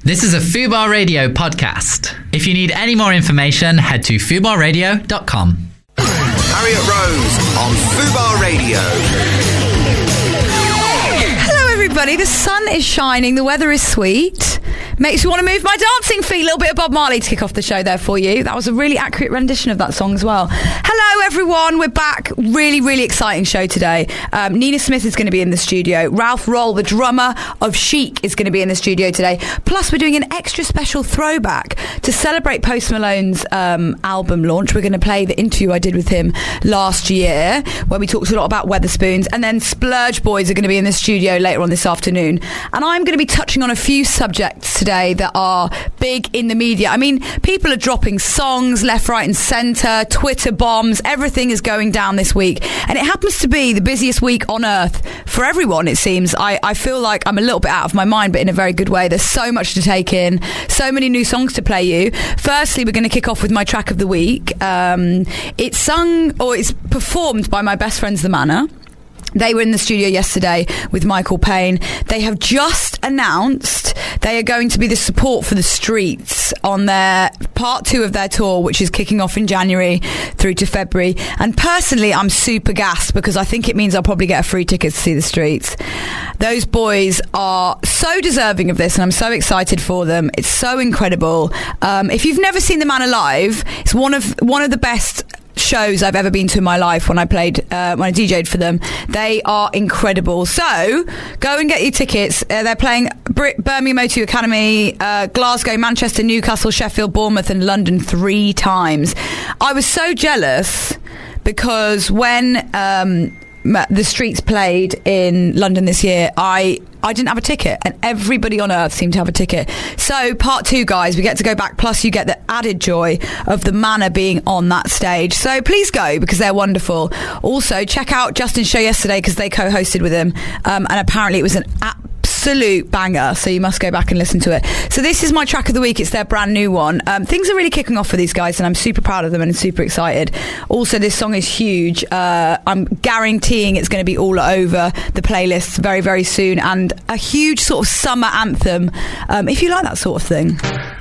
This is a Fubar Radio podcast. If you need any more information, head to fubarradio.com. Harriet Rose on Fubar Radio. Hello everybody, the sun is shining, the weather is sweet. Makes me want to move my dancing feet. A little bit of Bob Marley to kick off the show there for you. That was a really accurate rendition of that song as well. Hello everyone, we're back. Really exciting show today. Nina Smith is going to be in the studio. Ralph Roll, the drummer of Chic, is going to be in the studio today. Plus we're doing an extra special throwback to celebrate Post Malone's album launch. We're going to play the interview I did with him last year where we talked a lot about Wetherspoons, and then Splurge Boys are going to be in the studio later on this afternoon. And I'm going to be touching on a few subjects today that are big in the media. I mean, people are dropping songs left, right and centre, Twitter bombs, everything is going down this week. And it happens to be the busiest week on earth for everyone, it seems. I feel like I'm a little bit out of my mind, but in a very good way. There's so much to take in, so many new songs to play you. Firstly, we're going to kick off with my track of the week. It's sung, or it's performed by my best friends, The Manor. They were in the studio yesterday with Michael Payne. They have just announced they are going to be the support for the Streets on their part 2 of their tour, which is kicking off in January through to February. And personally, I'm super gassed because I think it means I'll probably get a free ticket to see the Streets. Those boys are so deserving of this, and I'm so excited for them. It's so incredible. If you've never seen The Manor live, it's one of the best shows I've ever been to in my life when I played, when I DJ'd for them. They are incredible. So go and get your tickets. They're playing Birmingham O2 Academy, Glasgow, Manchester, Newcastle, Sheffield, Bournemouth and London 3 times. I was so jealous because when the Streets played in London this year, I didn't have a ticket, and everybody on earth seemed to have a ticket. So part 2, guys, we get to go back, plus you get the added joy of the Manor being on that stage. So please go, because they're wonderful. Also, check out Justin's show yesterday, because they co-hosted with him, and apparently it was an absolute banger, so you must go back and listen to it. So this is my track of the week. It's their brand new one. Things are really kicking off for these guys, and I'm super proud of them and super excited. Also, this song is huge. I'm guaranteeing it's going to be all over the playlists very, very soon, and a huge sort of summer anthem, if you like that sort of thing.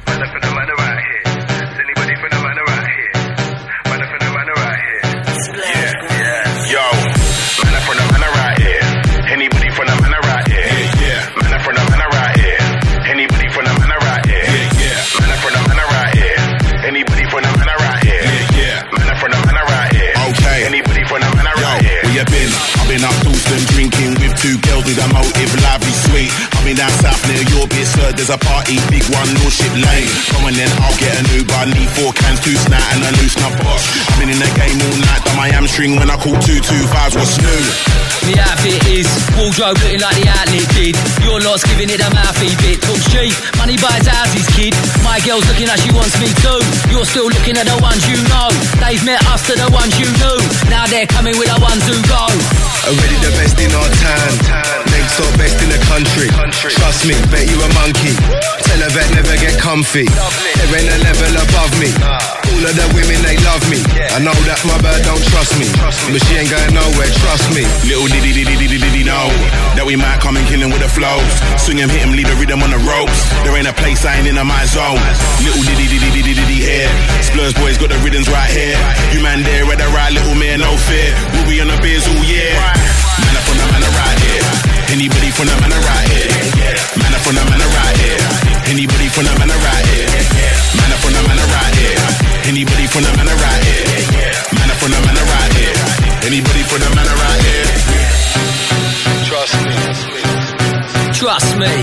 Been up Dalston drinking with 2 girls with a motive, lively, sweet. I've been down south near your bit, sir. There's a party, big one, Lordship Lane. Come on then, I'll get an Uber. Need 4 cans, 2 snap and a loose nut box. I've been in the game all night, done my hamstring when I call 225. What's new? The outfit is wardrobe looking like the outlet did. Your lot's giving it a mouthy bit. Talk cheap, money buys houses, kid. My girl's looking like she wants me too. You're still looking at the ones you know. They've met us to the ones you knew. Now they're coming with the ones who go. Already the best in our town. Next door best in the country. Trust me, bet you a monkey. Tell a vet never get comfy. There ain't a level above me. All of the women, they love me. I know that my bird don't trust me, but she ain't going nowhere, trust me. Little diddy know that we might come and kill him with the flows. Swing him, hit him, leave the rhythm on the ropes. There ain't a place I ain't in my zone. Little diddy here. Splurge Boys got the rhythms right here. You man there at the right, little man, no fear. We'll be on the beers all year. Man up from the Manor right here. Anybody from the Manor right here. Man up from the Manor right here. Anybody from the Manor right here. Man up from the Manor right here. Anybody from the Manor right here. Man up from the Manor right here. Anybody from the Manor right here. Trust me. Trust me.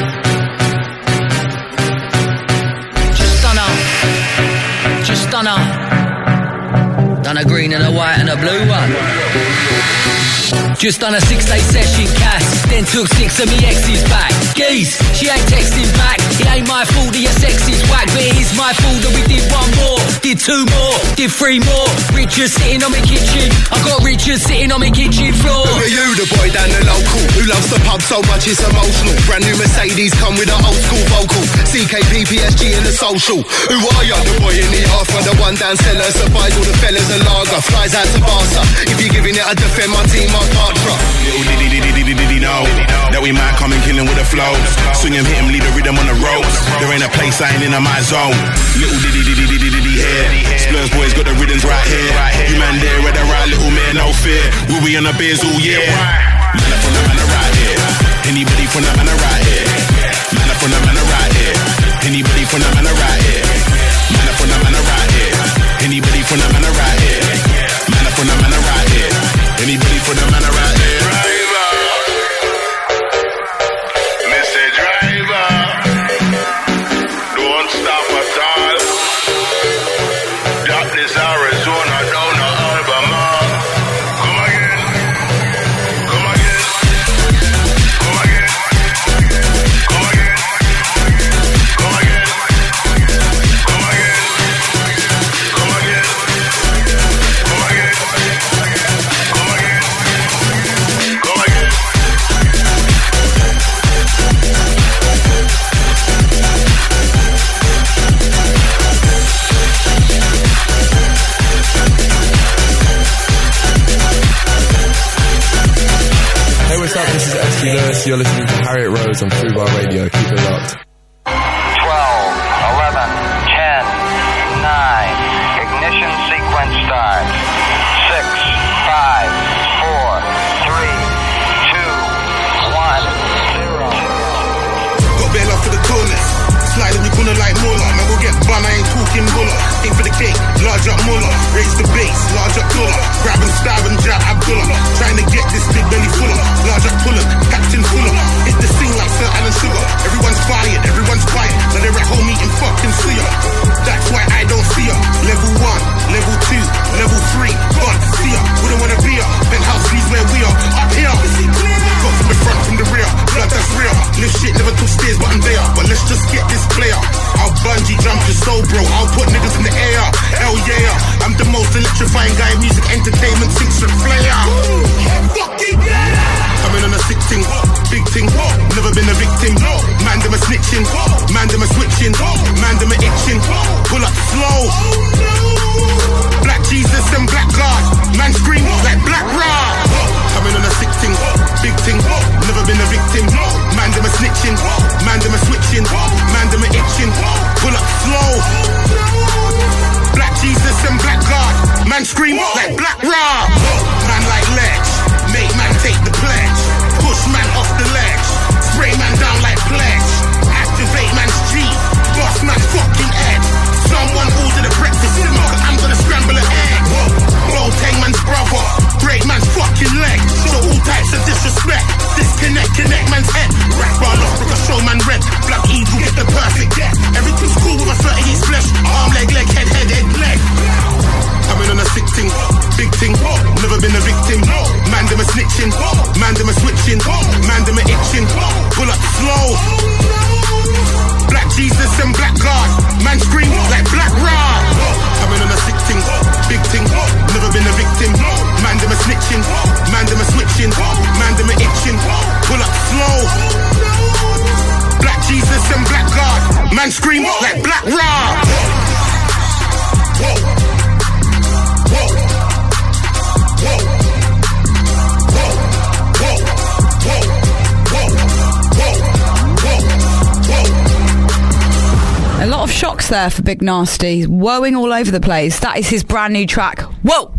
Just done a green and a white and a blue one. Just done a 6-day session, Cass. Then took 6 of me exes back. Geese, she ain't texting back. It ain't my fault that your sex is whack, but it is my fault that we did 1 more, did 2 more, did 3 more. Richard sitting on my kitchen. I got Richard sitting on my kitchen floor. Who are you, the boy down the local, who loves the pub so much it's emotional? Brand new Mercedes come with an old school vocal. CKP PPSG in the social. Who are ya? The boy in the offer, the one down seller, supplies all the fellas and lager. Flies out to Barca. If you're giving it, I defend my team, I can't trust. Little diddy know that we might come and kill him with the flows. Swing him, hit him, lead the rhythm on the ropes. There ain't a place I ain't in my zone. Little diddy here. Splurs boys got the rhythms right here. You man there with the right little man, no fear. We'll be on the beers all year. Man up from the man right here. Anybody from the man right here. Man up from the man right here. Anybody from the man right here. Man up from the man right here. Anybody from the man right here. Man up from the man right here. Anybody from the man right here. You're listening to Harriet Rose on Fubar Radio. Keep it locked. 12, 11, 10, 9. Ignition sequence start. 6, 5, 4, 3, 2, 1, 0. Got bare love for the coolness. Slide in your corner like Muller. Man, we'll get bun, I ain't talking buller. Aim for the cake, large up Muller. Raise the base, large up dollar. Grab and stab and jab Abdullah. Trying to get this big belly fuller. Large up puller, Captain Fuller. It's the sing like Sir Alan Sugar. Everyone's fired, everyone's quiet. Now they're at home eating fucking suya. That's why I don't see her. Level 1, level 2, level 3. Gone, see her. Wouldn't wanna be her. Penthouse sees where we are. Up here. Got from the front, from the rear. Blood that's real. Live shit, never took stairs, but I'm there. But let's just get this player. I'll bungee jump to soul, bro. I'll put niggas in the air. Hell yeah. I'm the most electrifying guy in music, entertainment, six and flair. Fucking yeah. Coming on a 16, big thing. Never been a victim. Man, them a snitching. Man, them a switching. Man, them a itching. Pull up slow. Black Jesus and black God. Man scream like Black Rock. Coming on a 16, big thing. Never been a victim. Man, them a snitching. Man, them a switching. Man, them a itching. Pull up slow. Black Jesus and black God. Man scream like Black Rock. Man like Ledge. Make man take the pledge. Push man off the ledge. Spray man down like pledge. Activate man's G. Boss man fucking Ed. Someone order the breakfast simmer. I'm gonna scramble an egg. Blow tang man's brother. Break man's fucking leg. Show all types of disrespect. Disconnect, connect man's head. Rap bar lost, look a show man red. Black evil get the perfect death. Everything's cool with a 30 he's flesh. Arm, leg, leg, head, leg. Coming on a 16, big thing. Never been a victim. Man, them a snitching. Man, them a switching. Man, them a itching. Pull up slow. Black Jesus and black God. Man scream like Black Rock. Coming on a 16, big thing. Never been a victim. Man, them a snitching. Man, them a switching. Man, them a itching. Pull up slow. Black Jesus and black God. Man scream like Black Rock. Whoa. Whoa. Whoa. Whoa. Whoa. Whoa. Whoa. Whoa. Whoa. A lot of shocks there for Big Nasty. Woeing all over the place. That is his brand new track. Whoa!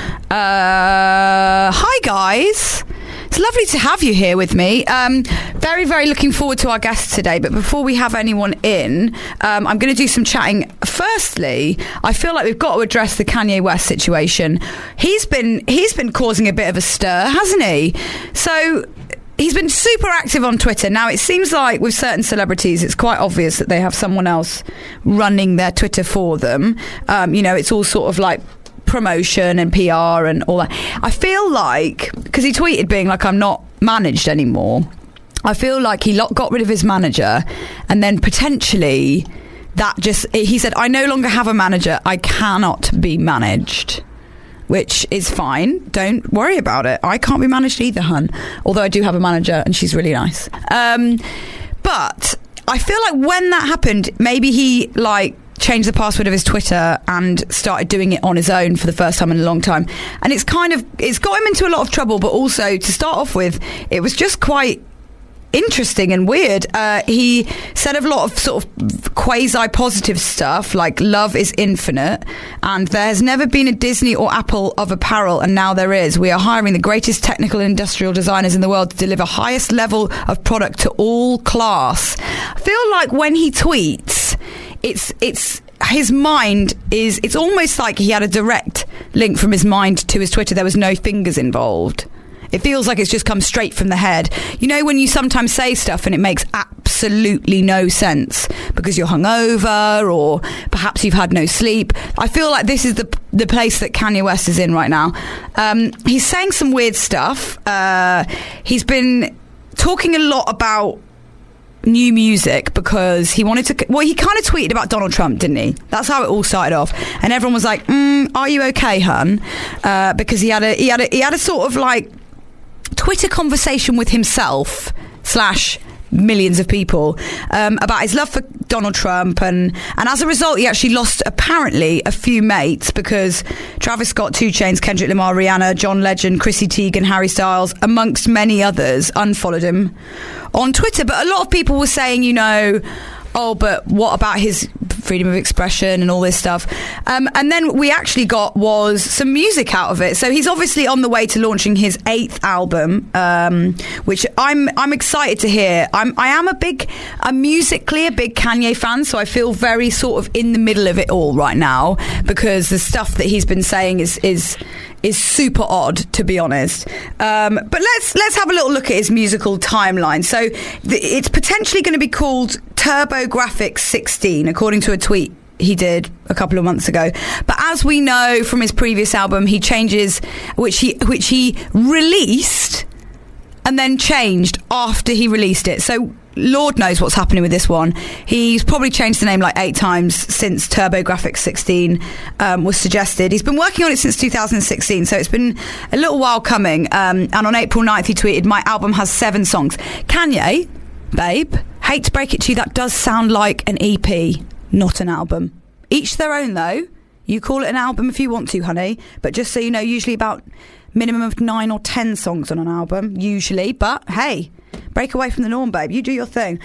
Hi, guys. It's lovely to have you here with me. Very, very looking forward to our guests today. But before we have anyone in, I'm going to do some chatting. Firstly, I feel like we've got to address the Kanye West situation. He's been causing a bit of a stir, hasn't he? So he's been super active on Twitter. Now, it seems like with certain celebrities, it's quite obvious that they have someone else running their Twitter for them. It's all sort of like promotion and PR and all that. I feel like, because he tweeted being like, I'm not managed anymore. I feel like he got rid of his manager, and then potentially he said, I no longer have a manager. I cannot be managed. Which is fine. Don't worry about it. I can't be managed either, hun. Although I do have a manager and she's really nice. But I feel like when that happened, maybe he like changed the password of his Twitter and started doing it on his own for the first time in a long time. And it's got him into a lot of trouble, but also to start off with, it was just quite interesting and weird. He said a lot of sort of quasi-positive stuff, like love is infinite, and there has never been a Disney or Apple of apparel, and now there is. We are hiring the greatest technical and industrial designers in the world to deliver highest level of product to all class. I feel like when he tweets, it's his mind is, it's almost like he had a direct link from his mind to his Twitter. There was no fingers involved. It feels like it's just come straight from the head. You know, when you sometimes say stuff and it makes absolutely no sense because you're hungover or perhaps you've had no sleep. I feel like this is the place that Kanye West is in right now. He's saying some weird stuff. He's been talking a lot about new music because he wanted to, well, he kind of tweeted about Donald Trump, didn't he? That's how it all started off, and everyone was like, are you okay, hun? Because he had a sort of like Twitter conversation with himself / millions of people about his love for Donald Trump, and as a result he actually lost apparently a few mates because Travis Scott, 2 Chainz, Kendrick Lamar, Rihanna, John Legend, Chrissy Teigen, Harry Styles, amongst many others, unfollowed him on Twitter. But a lot of people were saying, you know, oh, but what about his freedom of expression and all this stuff? And then we actually got was some music out of it. So he's obviously on the way to launching his 8th album, which I'm excited to hear. I am musically a big Kanye fan, so I feel very sort of in the middle of it all right now because the stuff that he's been saying is super odd, to be honest. But let's have a little look at his musical timeline. So it's potentially going to be called TurboGrafx 16, according to a tweet he did a couple of months ago. But as we know from his previous album, he changes, which he released and then changed after he released it. So Lord knows what's happening with this one. He's probably changed the name like 8 times since TurboGrafx 16 was suggested. He's been working on it since 2016, so it's been a little while coming. And on April 9th, he tweeted, "My album has 7 songs." Kanye, babe, hate to break it to you, that does sound like an EP, not an album. Each their own, though. You call it an album if you want to, honey. But just so you know, usually about minimum of 9 or 10 songs on an album, usually. But hey, break away from the norm, babe. You do your thing.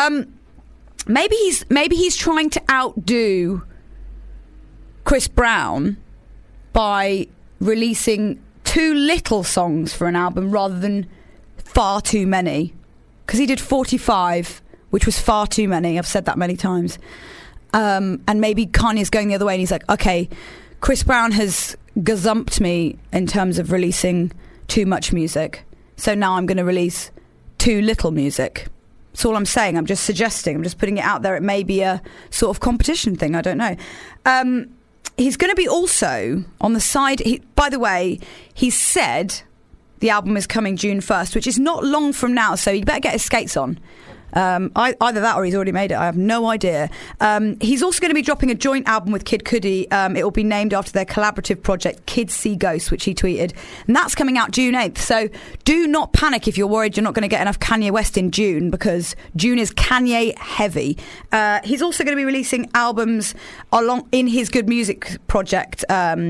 Maybe he's trying to outdo Chris Brown by releasing too little songs for an album rather than far too many. Because he did 45, which was far too many. I've said that many times. And maybe Kanye's going the other way and he's like, okay, Chris Brown has gazumped me in terms of releasing too much music. So now I'm going to release too little music. That's all I'm saying. I'm just suggesting. I'm just putting it out there. It may be a sort of competition thing. I don't know. He's going to be also on the side. By the way, he said the album is coming June 1st, which is not long from now. So you better get his skates on. Either that or he's already made it. I have no idea. He's also going to be dropping a joint album with Kid Cudi. It will be named after their collaborative project Kids See Ghosts, which he tweeted, and that's coming out June 8th. So do not panic if you're worried you're not going to get enough Kanye West in June, because June is Kanye heavy. He's also going to be releasing albums along in his Good Music project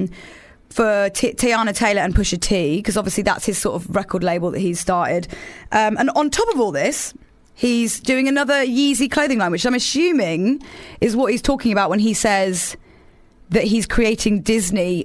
for Tiana Taylor and Pusha T, because obviously that's his sort of record label that he's started. And on top of all this, he's doing another Yeezy clothing line, which I'm assuming is what he's talking about when he says that he's creating the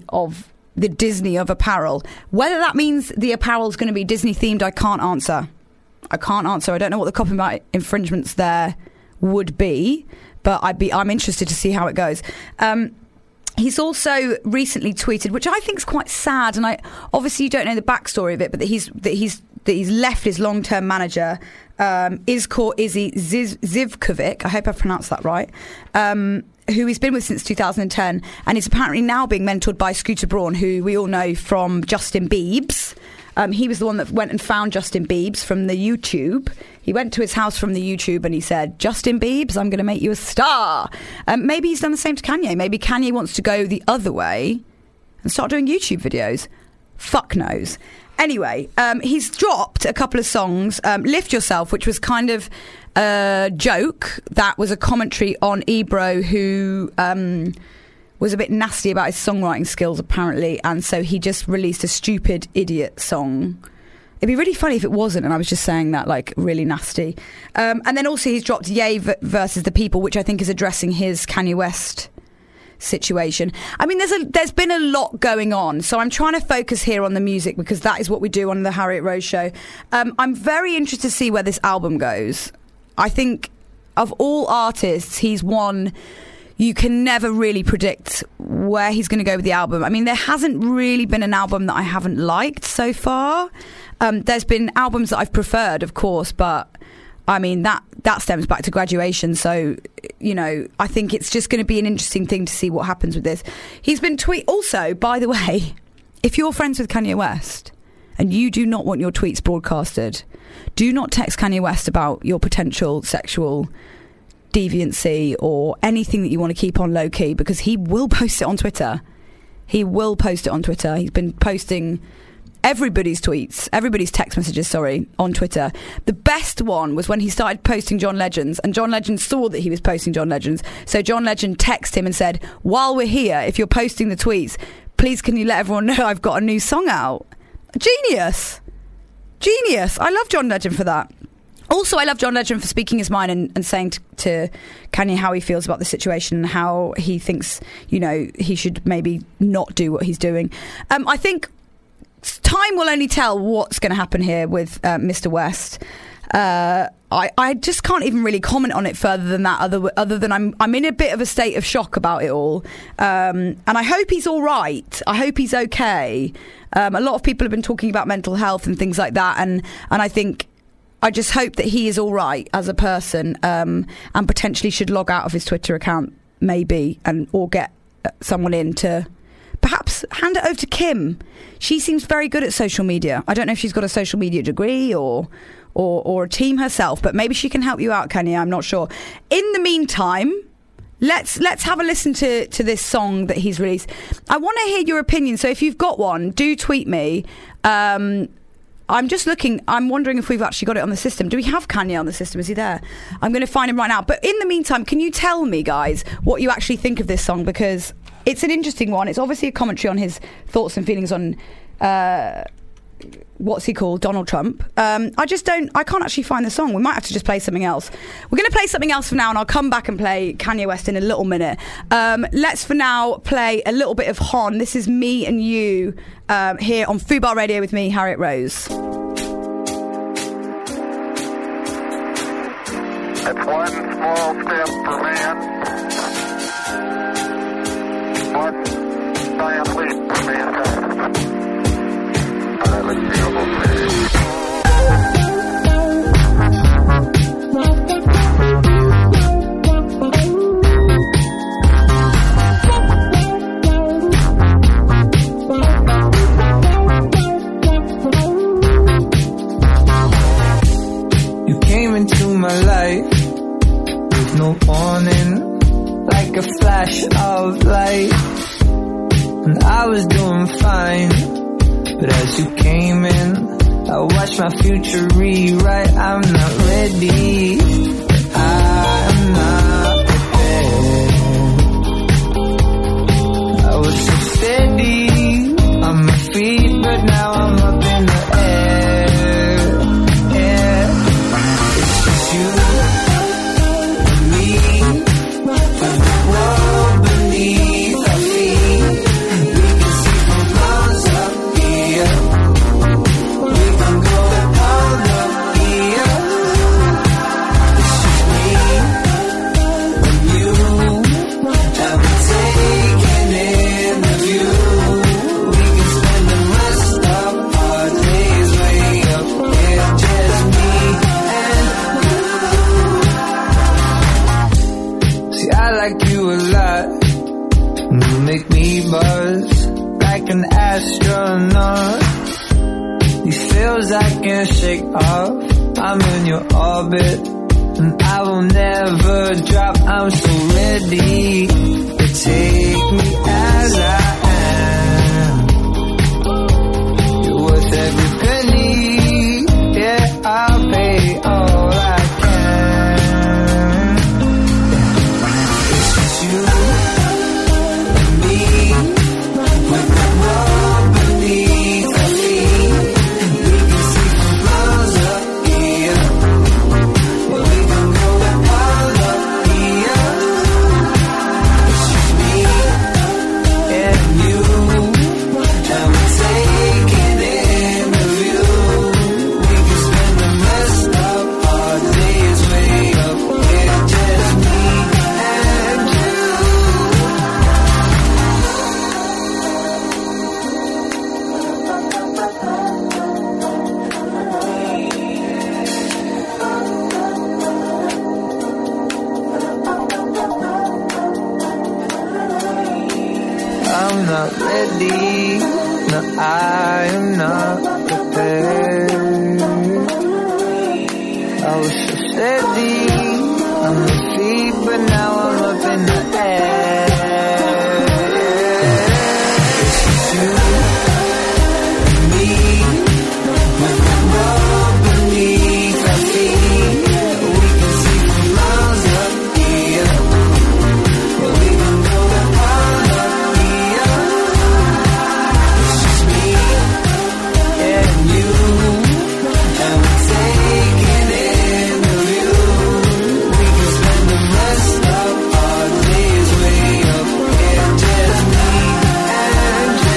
Disney of apparel. Whether that means the apparel is going to be Disney themed, I can't answer. I don't know what the copyright infringements there would be, but I'm interested to see how it goes. He's also recently tweeted, which I think is quite sad, and obviously you don't know the backstory of it, but that he's left his long-term manager, Izzy Zivkovic, I hope I've pronounced that right, who he's been with since 2010, and is apparently now being mentored by Scooter Braun, who we all know from Justin Biebs. He was the one that went and found Justin Biebs from the YouTube. He went to his house from the YouTube and he said, "Justin Biebs, I'm going to make you a star." Maybe he's done the same to Kanye. Maybe Kanye wants to go the other way and start doing YouTube videos. Fuck knows. Anyway, he's dropped a couple of songs. Lift Yourself, which was kind of a joke that was a commentary on Ebro, who was a bit nasty about his songwriting skills, apparently, and so he just released a stupid idiot song. It'd be really funny if it wasn't, and I was just saying that, like, really nasty. And then also he's dropped Ye versus the People, which I think is addressing his Kanye West situation. I mean, there's been a lot going on, so I'm trying to focus here on the music because that is what we do on the Harriet Rose Show. I'm very interested to see where this album goes. I think of all artists, he's one you can never really predict where he's going to go with the album. I mean, there hasn't really been an album that I haven't liked so far. There's been albums that I've preferred, of course, but I mean, that stems back to Graduation. So, you know, I think it's just going to be an interesting thing to see what happens with this. He's been also, by the way, if you're friends with Kanye West and you do not want your tweets broadcasted, do not text Kanye West about your potential sexual deviancy or anything that you want to keep on low key, because he will post it on Twitter. He will post it on Twitter. He's been posting everybody's text messages, on Twitter. The best one was when he started posting John Legend's, and John Legend saw that he was posting John Legend's. So John Legend texted him and said, while we're here, if you're posting the tweets, please can you let everyone know I've got a new song out. Genius. I love John Legend for that. Also, I love John Legend for speaking his mind and saying to Kanye how he feels about the situation and how he thinks, you know, he should maybe not do what he's doing. I think time will only tell what's going to happen here with Mr. West. I just can't even really comment on it further than that, other than I'm in a bit of a state of shock about it all. And I hope he's all right. I hope he's okay. A lot of people have been talking about mental health and things like that, and I just hope that he is all right as a person, and potentially should log out of his Twitter account, maybe, or get someone in to perhaps hand it over to Kim. She seems very good at social media. I don't know if she's got a social media degree or a team herself, but maybe she can help you out, Kanye. I'm not sure. In the meantime, let's have a listen to this song that he's released. I want to hear your opinion, so if you've got one, do tweet me. I'm just looking. I'm wondering if we've actually got it on the system. Do we have Kanye on the system? Is he there? I'm going to find him right now. But in the meantime, can you tell me, guys, what you actually think of this song? Because it's an interesting one. It's obviously a commentary on his thoughts and feelings on what's he called, Donald Trump. I can't actually find the song. We might have to just play something else. We're going to play something else for now, and I'll come back and play Kanye West in a little minute. Let's for now play a little bit of Hon. This is Me and You here on Fubar Radio with me, Harriet Rose. It's one small step for man, one giant leap for mankind. You came into my life with no warning, like a flash of light, and I was doing fine. But as you came in, I watched my future rewrite. I'm not ready, I'm not prepared. I was so steady on my feet, but now I'm up in the air. Yeah, it's just you and me, and the world beneath our feet. We can see from miles up here. We can go all up here. It's just me and you, and we're taking in the view. We can spend the rest of our days way up here. Just me and you. See, I like you a lot. You make me buzz like an astronaut. These feels I can't shake off. I'm in your orbit, and I will never drop. I'm so ready to take me as I am. You're worth every penny. Yeah, I'll pay all I can. I'm not ready. No, I am not prepared. I was so steady on my feet, but now I'm up in the air. It's just you and me, with the world beneath our feet. We can see from miles up here. We can go all up here. It's just me and you, and we're taking in the view. We can spend the rest of our days way up here, just me and you.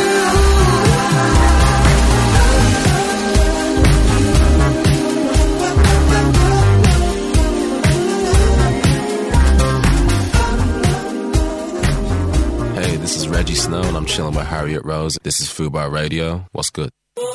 Hey, this is Reggie Snow, and I'm chilling with Harriet Rose. This is Fubar Radio. What's good?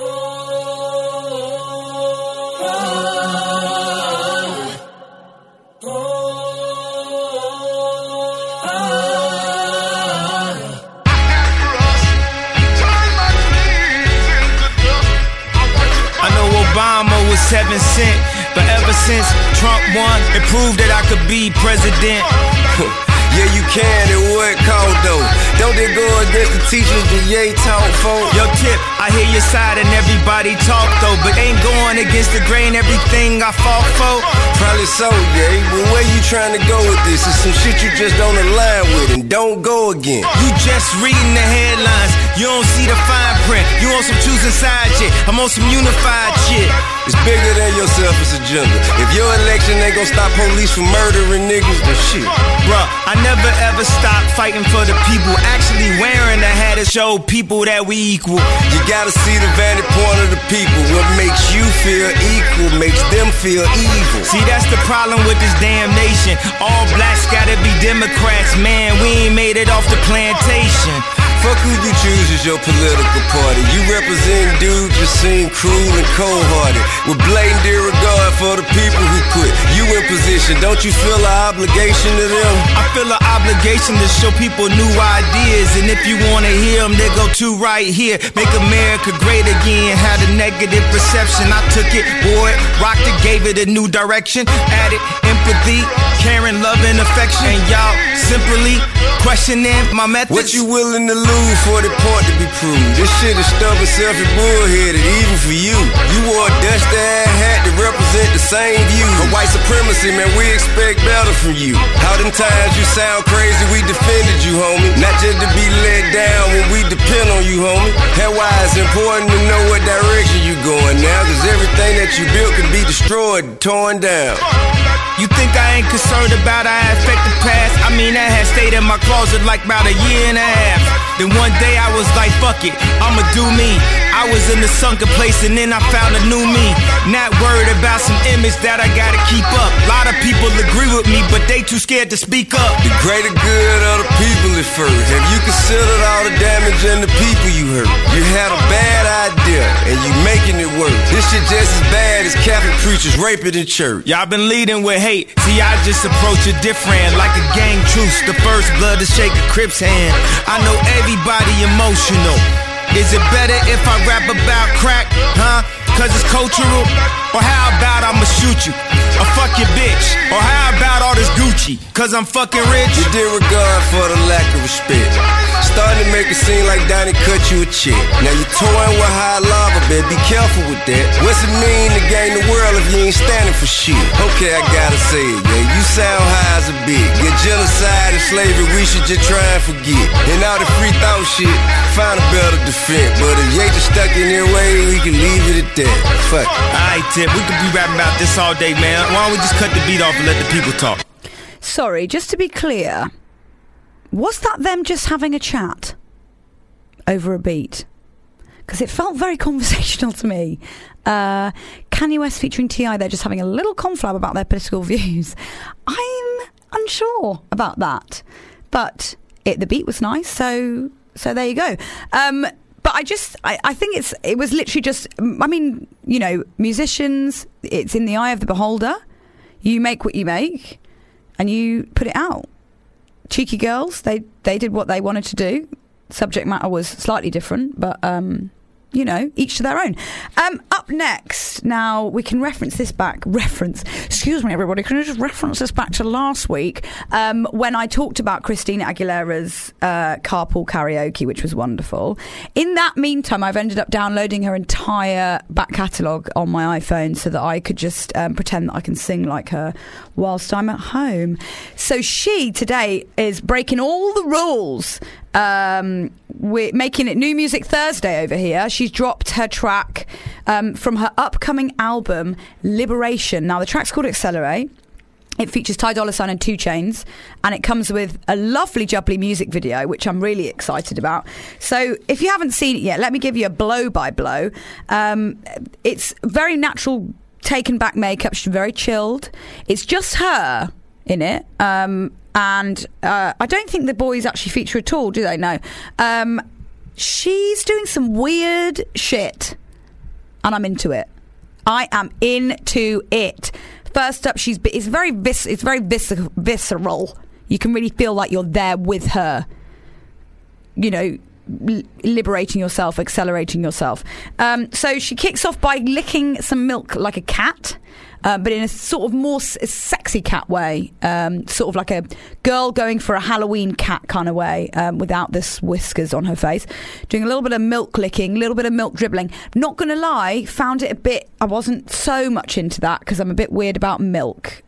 I know Obama was 7 cent, but ever since Trump won, it proved that I could be president. Yeah, you can, it would call though. Don't they go against the teachers that Ye taught for? Yo, Tip, I hear your side and everybody talk though, but ain't going against the grain everything I fought for. Probably so, Ye, but where you trying to go with this? It's some shit you just don't align with and don't go again. You just reading the headlines, you don't see the fine print. You on some choosing side shit, I'm on some unified shit. It's bigger than your selfish agenda. If your election ain't gonna stop police from murdering niggas, then shit. Bruh, I never ever stop fighting for the people. Actually wearing the hat to show people that we equal. You gotta see the vantage point of the people. What makes you feel equal makes them feel evil. See, that's the problem with this damn nation. All blacks gotta be Democrats. Man, we ain't made it off the plantation. Fuck who you choose as your political party. You represent dudes just seem cruel and cold-hearted, with blatant disregard for the people who put you in position. Don't you feel an obligation to them? I feel an obligation to show people new ideas, and if you wanna hear them, they go to right here. Make America great again. Had a negative perception, I took it, wore it, rocked it, gave it a new direction. Added empathy, caring, love, and affection. And y'all simply questioning my methods. What you willing to lose for the point to be proved? This shit is stubborn, selfish, bullheaded, even for you. You wore a dusty-ass hat to represent the same view. For white supremacy, man, we expect better from you. How them times you sound crazy, we defended you, homie. Not just to be let down when we depend on you, homie. That's why it's important to know what direction you going now, cause everything that you built can be destroyed, torn down. You think I ain't concerned about how I affect the past? I mean, that had stayed in my closet like about a year and a half. Then one day I was like, fuck it, I'ma do me. I was in the sunken place and then I found a new me. Not worried about some image that I gotta keep up. A lot of people agree with me, but they too scared to speak up. The greater good of the people is first. Have you considered all the damage and the people you hurt? You had a bad idea and you making it work. This shit just as bad as Catholic preachers raping in church. Y'all been leading with hate. See, I just approach it different, like a gang truce. The first blood to shake a Crip's hand. I know everybody emotional. Is it better if I rap about crack, huh? Cause it's cultural? Or how about I'ma shoot you? Or fuck your bitch? Or how about all this Gucci? Cause I'm fucking rich? You disregard for the lack of respect. Starting to make it seem like Donnie cut you a check. Now you toying with high lava, baby, be careful with that. What's it mean to gain the world if you ain't standing for shit? Okay, I gotta say it, yeah, you sound high as a bitch. Get genocide and slavery, we should just try and forget. And all the free thought shit, find a better defense. But if you ain't just stuck in their way, we can leave it at that. Fuck it. Alright, Tip, we could be rapping about this all day, man. Why don't we just cut the beat off and let the people talk? Sorry, just to be clear, was that them just having a chat over a beat? Because it felt very conversational to me. Kanye West featuring T.I., they're just having a little conflab about their political views. I'm unsure about that. But the beat was nice, so there you go. But I think it was literally just, I mean, you know, musicians, it's in the eye of the beholder. You make what you make and you put it out. Cheeky girls, they did what they wanted to do. subject matter was slightly different, but you know, each to their own. Up next, now we can excuse me everybody, can I just reference this back to last week when I talked about Christina Aguilera's Carpool Karaoke, which was wonderful. In that meantime, I've ended up downloading her entire back catalogue on my iPhone so that I could just pretend that I can sing like her whilst I'm at home. So she today is breaking all the rules. We're making it New Music Thursday over here. She's dropped her track from her upcoming album Liberation. Now the track's called Accelerate. It features Ty Dolla $ign and 2 Chainz, and it comes with a lovely jubbly music video, which I'm really excited about. So if you haven't seen it yet, let me give you a blow by blow. It's very natural, taken back makeup. She's very chilled. It's just her in it. And I don't think the boys actually feature at all, do they? No. She's doing some weird shit, and I'm into it. I am into it. First up, it's very visceral. You can really feel like you're there with her. You know, liberating yourself, accelerating yourself. So she kicks off by licking some milk like a cat. But in a sort of more sexy cat way, sort of like a girl going for a Halloween cat kind of way, without this whiskers on her face. Doing a little bit of milk licking, a little bit of milk dribbling. Not going to lie, found it a bit... I wasn't so much into that because I'm a bit weird about milk.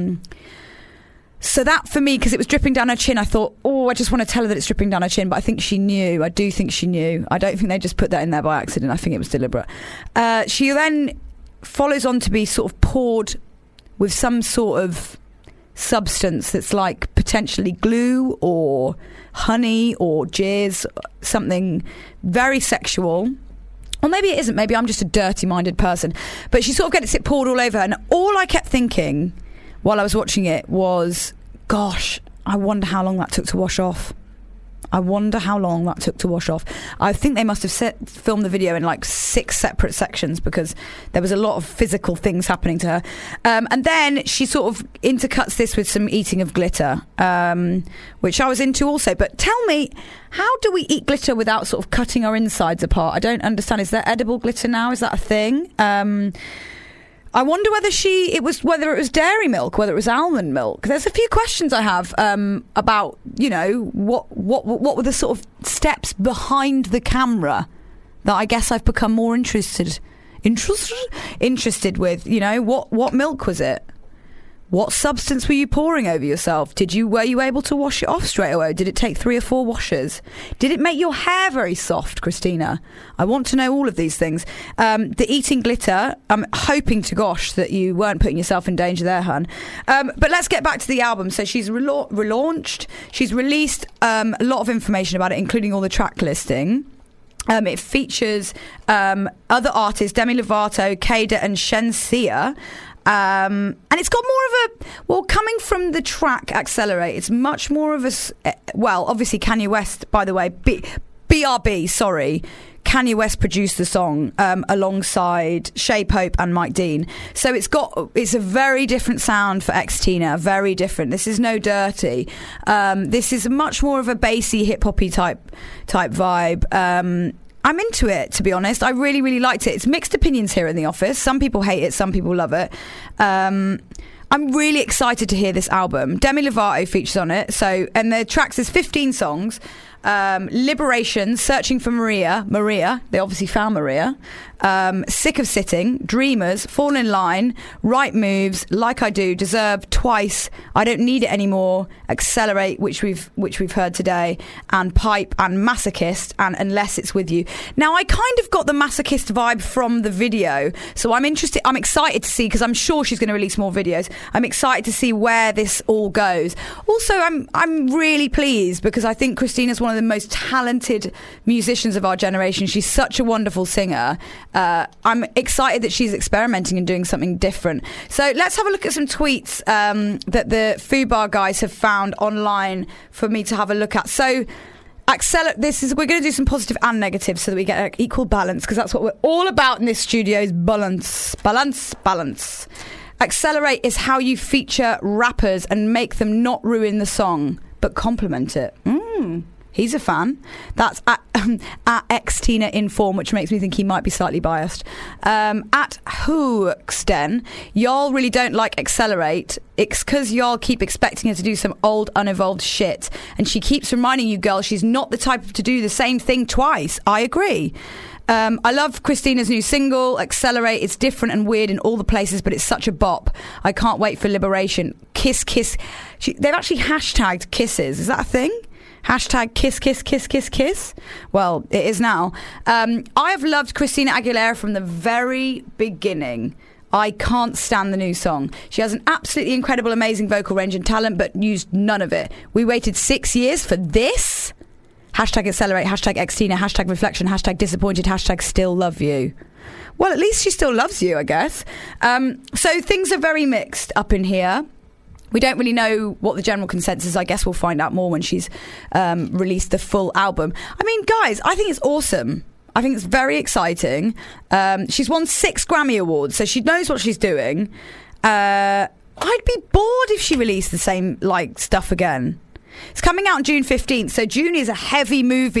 So that, for me, because it was dripping down her chin, I thought, I just want to tell her that it's dripping down her chin. But I think she knew. I do think she knew. I don't think they just put that in there by accident. I think it was deliberate. She then follows on to be sort of poured with some sort of substance that's like potentially glue or honey or jizz, something very sexual. Or maybe it isn't. Maybe I'm just a dirty-minded person. But she sort of gets it poured all over her. And all I kept thinking while I was watching it was, gosh, I wonder how long that took to wash off. I think they must have filmed the video in like 6 separate sections because there was a lot of physical things happening to her. And then she sort of intercuts this with some eating of glitter, which I was into also. But tell me, how do we eat glitter without sort of cutting our insides apart? I don't understand. Is there edible glitter now? Is that a thing? I wonder whether it was dairy milk, whether it was almond milk. There's a few questions I have about, you know, what were the sort of steps behind the camera that I guess I've become more interested with. You know, what milk was it? What substance were you pouring over yourself? Were you able to wash it off straight away? Did it take 3 or 4 washes? Did it make your hair very soft, Christina? I want to know all of these things. The eating glitter, I'm hoping to gosh that you weren't putting yourself in danger there, hun. But let's get back to the album. So she's relaunched. She's released a lot of information about it, including all the track listing. It features other artists, Demi Lovato, Kada and Shenseea. And it's got more of a, coming from the track Accelerate, it's much more of a, obviously Kanye West, by the way, BRB, sorry, Kanye West produced the song alongside Shay Pope and Mike Dean. So it's a very different sound for X-Tina, very different. This is no dirty. This is much more of a bassy, hip-hoppy type vibe. I'm into it, to be honest. I really, really liked it. It's mixed opinions here in the office. Some people hate it, some people love it. I'm really excited to hear this album. Demi Lovato features on it. And the tracks, there's 15 songs. Liberation, Searching for Maria, they obviously found Maria. Sick of Sitting, Dreamers, Fall in Line, Right Moves, Like I Do, Deserve, Twice, I Don't Need It Anymore, Accelerate, which we've heard today, and Pipe and Masochist and Unless It's With You. Now I kind of got the Masochist vibe from the video, so I'm excited to see, because I'm sure she's going to release more videos. I'm excited to see where this all goes. Also, I'm really pleased because I think Christina's one of the most talented musicians of our generation. She's such a wonderful singer. I'm excited that she's experimenting and doing something different. So let's have a look at some tweets that the Fubar guys have found online for me to have a look at. So we're going to do some positive and negative so that we get an equal balance, because that's what we're all about in this studio, is balance. Accelerate is how you feature rappers and make them not ruin the song but complement it. He's a fan. That's at XTina Inform, which makes me think he might be slightly biased. At Hooksten, y'all really don't like Accelerate. It's because y'all keep expecting her to do some old, unevolved shit. And she keeps reminding you girls she's not the type to do the same thing twice. I agree. I love Christina's new single, Accelerate. It's different and weird in all the places, but it's such a bop. I can't wait for Liberation. Kiss, kiss. They've actually hashtagged kisses. Is that a thing? Hashtag kiss, kiss, kiss, kiss, kiss. Well, it is now. I have loved Christina Aguilera from the very beginning. I can't stand the new song. She has an absolutely incredible, amazing vocal range and talent, but used none of it. We waited 6 years for this. Hashtag Accelerate, hashtag XTina, hashtag Reflection, hashtag Disappointed, hashtag Still Love You. Well, at least she still loves you, I guess. So things are very mixed up in here. We don't really know what the general consensus is. I guess we'll find out more when she's released the full album. I mean, guys, I think it's awesome. I think it's very exciting. She's won 6 Grammy Awards, so she knows what she's doing. I'd be bored if she released the same stuff again. It's coming out on June 15th, so June is a heavy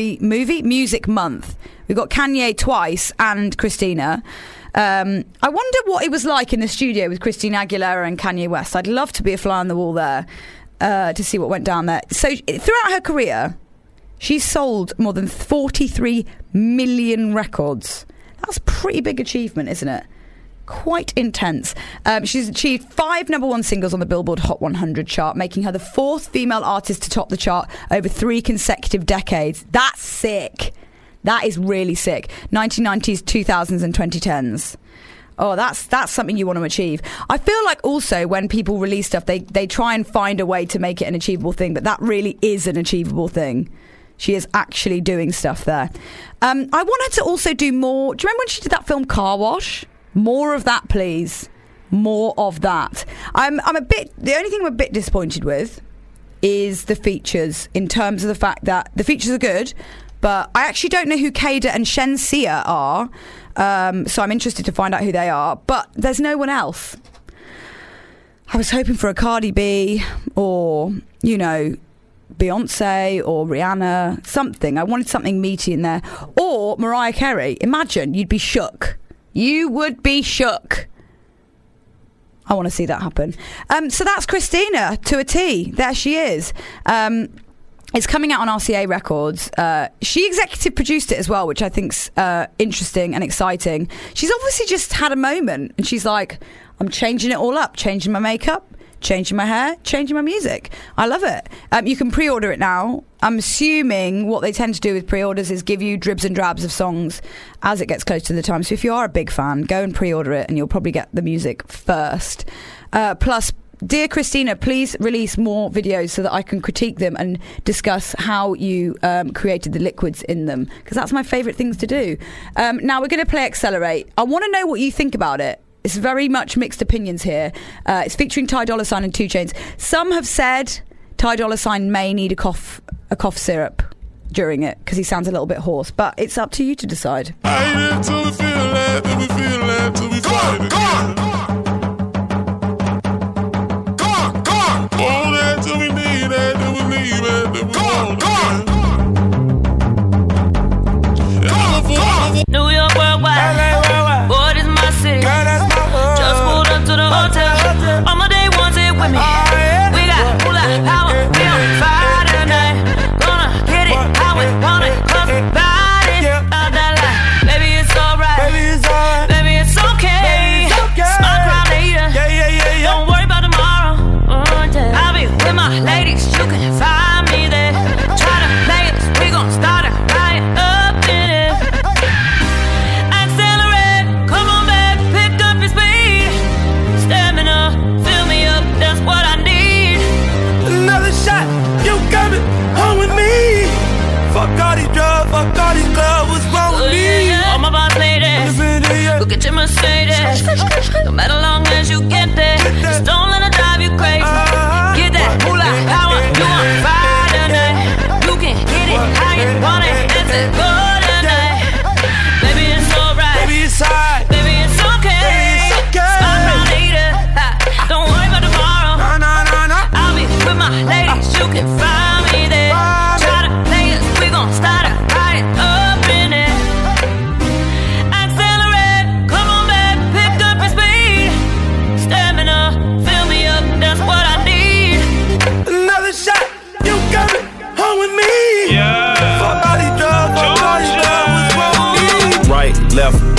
music month. We've got Kanye twice and Christina. I wonder what it was like in the studio with Christina Aguilera and Kanye West. I'd love to be a fly on the wall there to see what went down there. So throughout her career, she's sold more than 43 million records. That's a pretty big achievement, isn't it? Quite intense. She's achieved 5 #1 singles on the Billboard Hot 100 chart, making her the 4th female artist to top the chart over 3 consecutive decades. That's sick. That is really sick. 1990s, 2000s and 2010s. Oh, that's something you want to achieve. I feel like also when people release stuff, they try and find a way to make it an achievable thing, but that really is an achievable thing. She is actually doing stuff there. I want her to also do more. Do you remember when she did that film Car Wash? More of that, please. More of that. The only thing I'm a bit disappointed with is the features, in terms of the fact that the features are good, but I actually don't know who Kada and Shenseea are, so I'm interested to find out who they are, but there's no one else. I was hoping for a Cardi B or, Beyonce or Rihanna, something. I wanted something meaty in there. Or Mariah Carey. Imagine, you'd be shook. You would be shook. I want to see that happen. So that's Christina to a T. There she is. It's coming out on RCA Records. She executive produced it as well, which I think's interesting and exciting. She's obviously just had a moment, and she's like, I'm changing it all up, changing my makeup, changing my hair, changing my music. I love it. You can pre-order it now. I'm assuming what they tend to do with pre-orders is give you dribs and drabs of songs as it gets close to the time. So if you are a big fan, go and pre-order it, and you'll probably get the music first. Plus, dear Christina, please release more videos so that I can critique them and discuss how you created the liquids in them, because that's my favourite things to do. Now we're going to play Accelerate. I want to know what you think about it. It's very much mixed opinions here. It's featuring Ty Dolla $ign and 2 Chainz. Some have said Ty Dolla $ign may need a cough syrup during it because he sounds a little bit hoarse, but it's up to you to decide. New York worldwide, boy, this my city. Just pulled up to the hotel. On my day ones here with me. We got power, we on fire tonight. Gonna get it how we want it, cause we ride it out that life. Baby, it's alright. Baby, it's okay. Smile, cry later. Don't worry about tomorrow. I'll be with my ladies, you can find me there. Try to play us, we gon' start a riot up in it. Accelerate, come on back, pick up your speed. Stamina, fill me up, that's what I need. Another shot, you coming home with me. Fuck all these drugs, fuck all these clubs, what's wrong with me? All my boss ladies, go get your Mercedes. No matter long as you get there, just don't let it drive you crazy. Get that moolah power, you on fire tonight. You can get it how you want it, it's a good tonight. Baby, it's alright. Baby, it's alright. Baby, it's okay. Smile around later. Don't worry about tomorrow. No. I'll be with my ladies, you can find me there. Try to play us,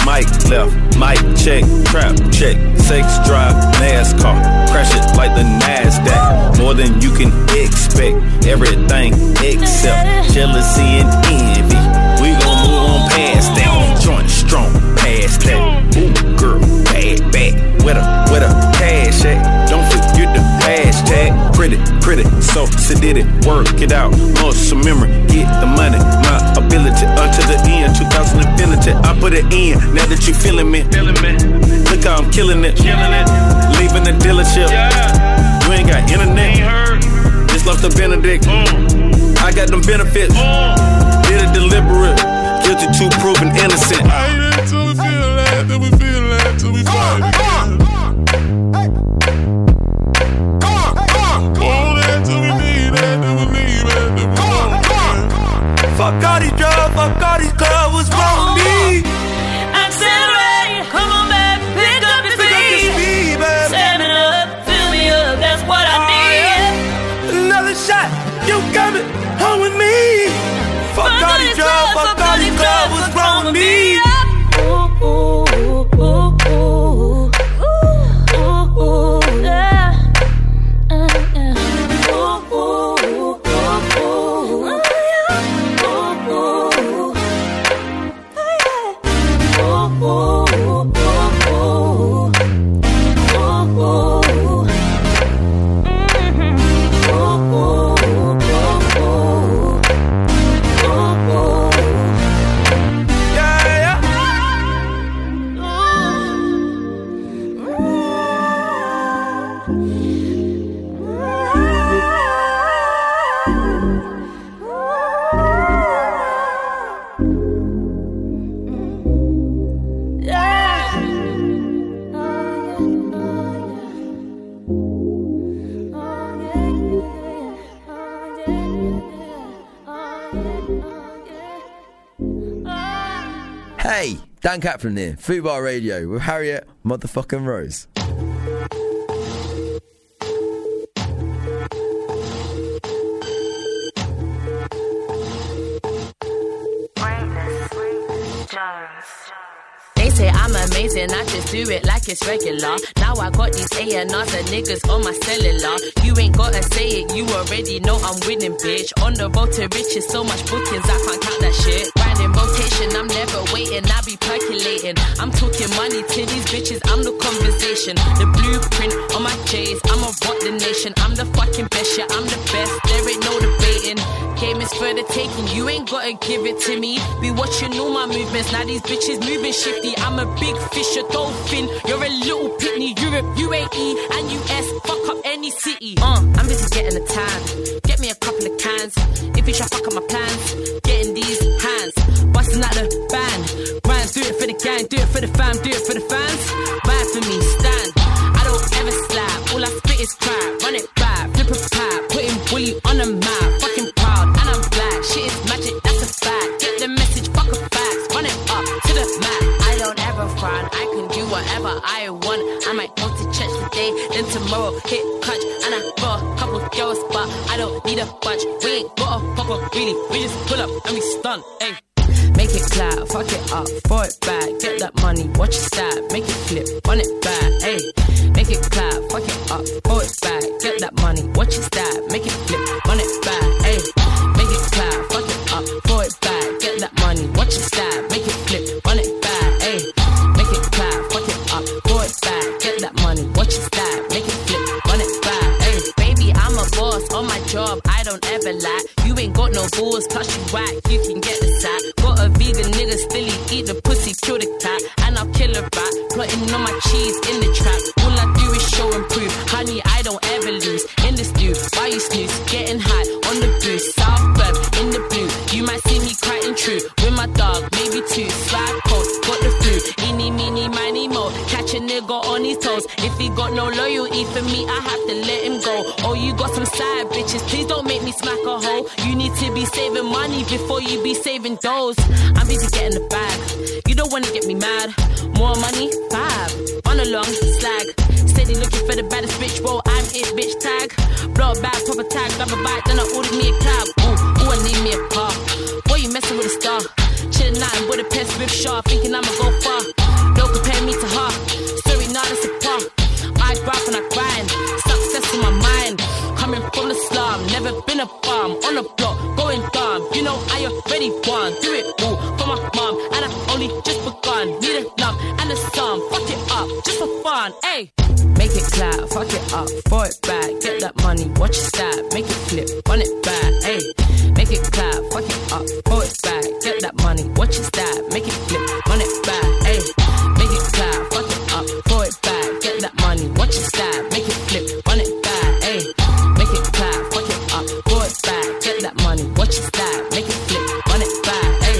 Mic left, mic check, trap check, sex drive, NASCAR, crash it like the NASDAQ. More than you can expect, everything except jealousy and envy. We gon' move on past that, joint strong past that. Ooh, girl, bad, where the cash at? Don't forget the hashtag. Pretty, so did it, work it out. Muscle memory, get the money. My ability until the end, 2000 infinity. I put it in, now that you feeling me. Look how I'm killing it. Leaving the dealership. You ain't got internet. Just lost the Benedict. I got them benefits. Did it deliberate. Guilty to proven innocent. I ain't it till we feel that, till we feel that, till we fight again. Fuck all these drugs, fuck all these clubs, what's wrong with me? Accelerate, come on back, pick up your speed, stand it up, fill me up, that's what I need. Another shot, you coming home with me? Fuck all these drugs, fuck all these clubs, what's wrong with me? Hey, Dan Kaplan here, Fubar Radio with Harriet motherfucking Rose. They say I'm amazing, I just do it like it's regular. Now I got these A&Rs and niggas on my cellular. You ain't gotta say it, you already know I'm winning, bitch. On the road to riches, so much bookings, I can't count that shit. Riding rotation, I'm never waiting, I be percolating. I'm talking money to these bitches, I'm the conversation. The blueprint on my J's, I'ma rock the nation. I'm the fucking best, yeah, I'm the best, there ain't no debating. Game is for the taking, you ain't gotta give it to me. Be watching all my movements, now these bitches moving shifty. I'm a big fish, a dolphin, you're a little pitney. Europe, UAE, and US, fuck up any city. I'm busy getting the tan, get me a couple of cans. If you try fuck up my plans, getting these hands, busting out the band. Grind, do it for the gang, do it for the fam, do it for the fans. Ride for me, stand, I don't ever slap. All I spit is crap, run it back, flip a pad, putting bully on the map. Fucking proud, and I'm black, shit is magic, that's a fact. Get the message, fuck a facts, run it up to the map. I don't ever frown, I can do whatever I want. I might go to church today, then tomorrow hit crunch. And I got a couple girls, but I don't need a bunch. We ain't got a pop up really, we just pull up and we stun, ayy. Make it clap, fuck it up, throw it back, get that money, watch it stab, make it flip, run it back, ayy. Make it clap, fuck it up, throw it back, get that money, watch it stab, make it flip, run it back, ayy. Make it clap, fuck it up, throw it back, get that money, watch it stab, make it flip, run it back, ayy. Make it clap, fuck it up, throw it back, get that money, watch it stab, make it flip, run it back, ayy. Baby, I'm a boss on my job, I don't ever lie. You ain't got no balls, plus you whack, you can get the sack. Got a vegan nigga still eat the pussy, kill the cat, and I'll kill a rat. Plotting on my cheese in the trap. All I do is show and prove, honey, I don't ever lose. In the stew, why you snooze? Getting high on the boost, Southburn in the blue. You might see me crying true with my dog, maybe two. Swag cold, got the flu. Eeny, meeny, miny, mo. Catch a nigga on his toes. If he got no loyalty for me, I have to let him go. Oh, you got some side bitches, please don't make me smack a hoe. You need to be saving money before you be saving those. I'm busy getting the bag, you don't wanna get me mad. More money, fab, on a long slag. Steady looking for the baddest bitch, well, I'm it, bitch, tag. Blow a bag, pop a tag, grab a bite, then I ordered me a cab. Ooh, I need me a car. Boy, you messing with a star. Chillin' out in Budapest with Shaw, thinking I'ma go far. going dumb. You know I already won. Do it all for my mom, and I've only just begun. Need a lump and a sum. Fuck it up just for fun. Ayy. Make it clap, fuck it up, throw it back, get that money, watch it stab, make it flip, run it back, ayy. Make it clap, fuck it up, throw it back, get that money, watch it stab, make it flip, run it back, ayy. Make it clap, fuck it up, throw it back, get that money, watch it stab, make it flip, run it back, ayy. Make it clap, fuck it up, throw it back, get that money, watch it stab, make it flip, run it back, ayy.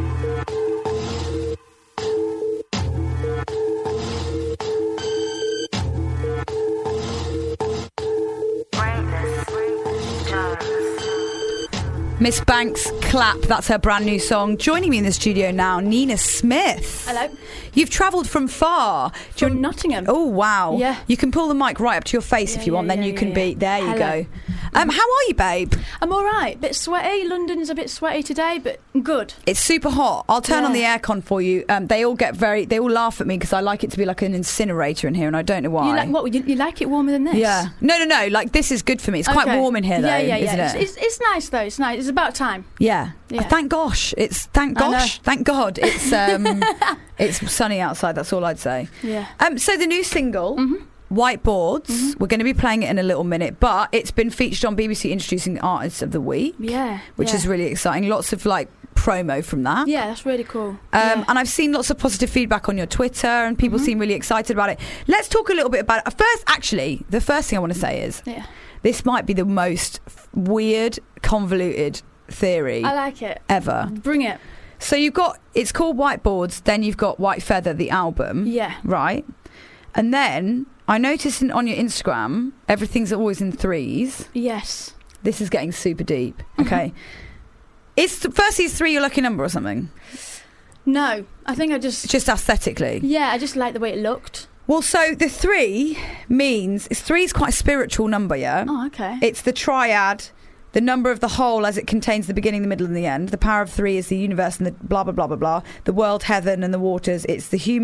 Miss Banks Clap, that's her brand new song. Joining me in the studio now, Nina Smith. Hello. You've travelled from far. From Nottingham. Oh, wow. Yeah. You can pull the mic right up to your face if you want, then you can be... There you go. How are you, babe? I'm all right. Bit sweaty. London's a bit sweaty today, but good. It's super hot. I'll turn on the aircon for you. They all laugh at me because I like it to be like an incinerator in here, and I don't know why. You like what? You like it warmer than this? Yeah. No. Like, this is good for me. It's quite warm in here, though, isn't it? It's nice, though. It's nice. It's about time. Yeah. Thank gosh. Thank God. It's it's sunny outside. That's all I'd say. Yeah. So the new single, Whiteboards, we're going to be playing it in a little minute, but it's been featured on BBC Introducing Artists of the Week. Yeah. Which is really exciting. Lots of promo from that. Yeah, that's really cool. And I've seen lots of positive feedback on your Twitter, and people seem really excited about it. Let's talk a little bit about it. The first thing I want to say is this might be the most weird, convoluted theory I like it. Ever. Bring it. So it's called Whiteboards, then you've got White Feather, the album. Yeah. Right? And then I noticed on your Instagram, everything's always in threes. Yes. This is getting super deep. Okay. Firstly, is 3 your lucky number or something? No. I think I just aesthetically. Yeah, I just like the way it looked. Well, so the 3 means... 3 is quite a spiritual number, yeah? Oh, okay. It's the triad... The number of the whole as it contains the beginning, the middle and the end. The power of 3 is the universe and the blah, blah, blah, blah, blah. The world, heaven and the waters. It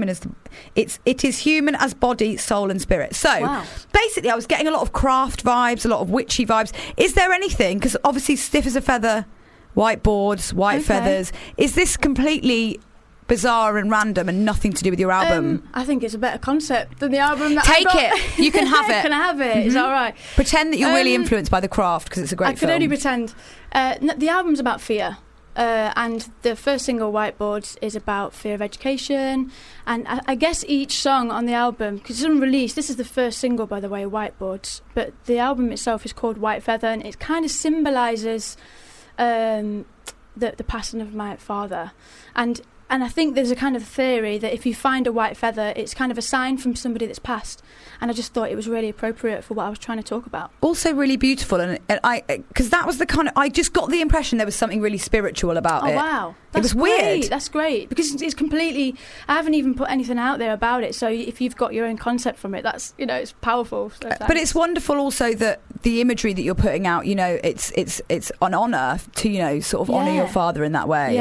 is human as body, soul and spirit. So basically I was getting a lot of craft vibes, a lot of witchy vibes. Is there anything, because obviously Stiff as a Feather, Whiteboards, White Feathers. Is this completely bizarre and random and nothing to do with your album? I think it's a better concept than the album that Take I got. it. You can have it. Can I have it? Is that all right? Pretend that you're really influenced by The Craft because it's a great film. I could only pretend. The album's about fear. And the first single, Whiteboards, is about fear of education. And I guess each song on the album, because it's unreleased, this is the first single, by the way, Whiteboards, but the album itself is called White Feather, and it kind of symbolises the passing of my father. And I think there's a kind of theory that if you find a white feather, it's kind of a sign from somebody that's passed. And I just thought it was really appropriate for what I was trying to talk about. Also really beautiful. And because that was the kind of... I just got the impression there was something really spiritual about it. Oh, wow. It was weird. That's great. Because it's completely... I haven't even put anything out there about it. So if you've got your own concept from it, that's, it's powerful. So but it's wonderful also that the imagery that you're putting out, it's an honour to, sort of honour your father in that way.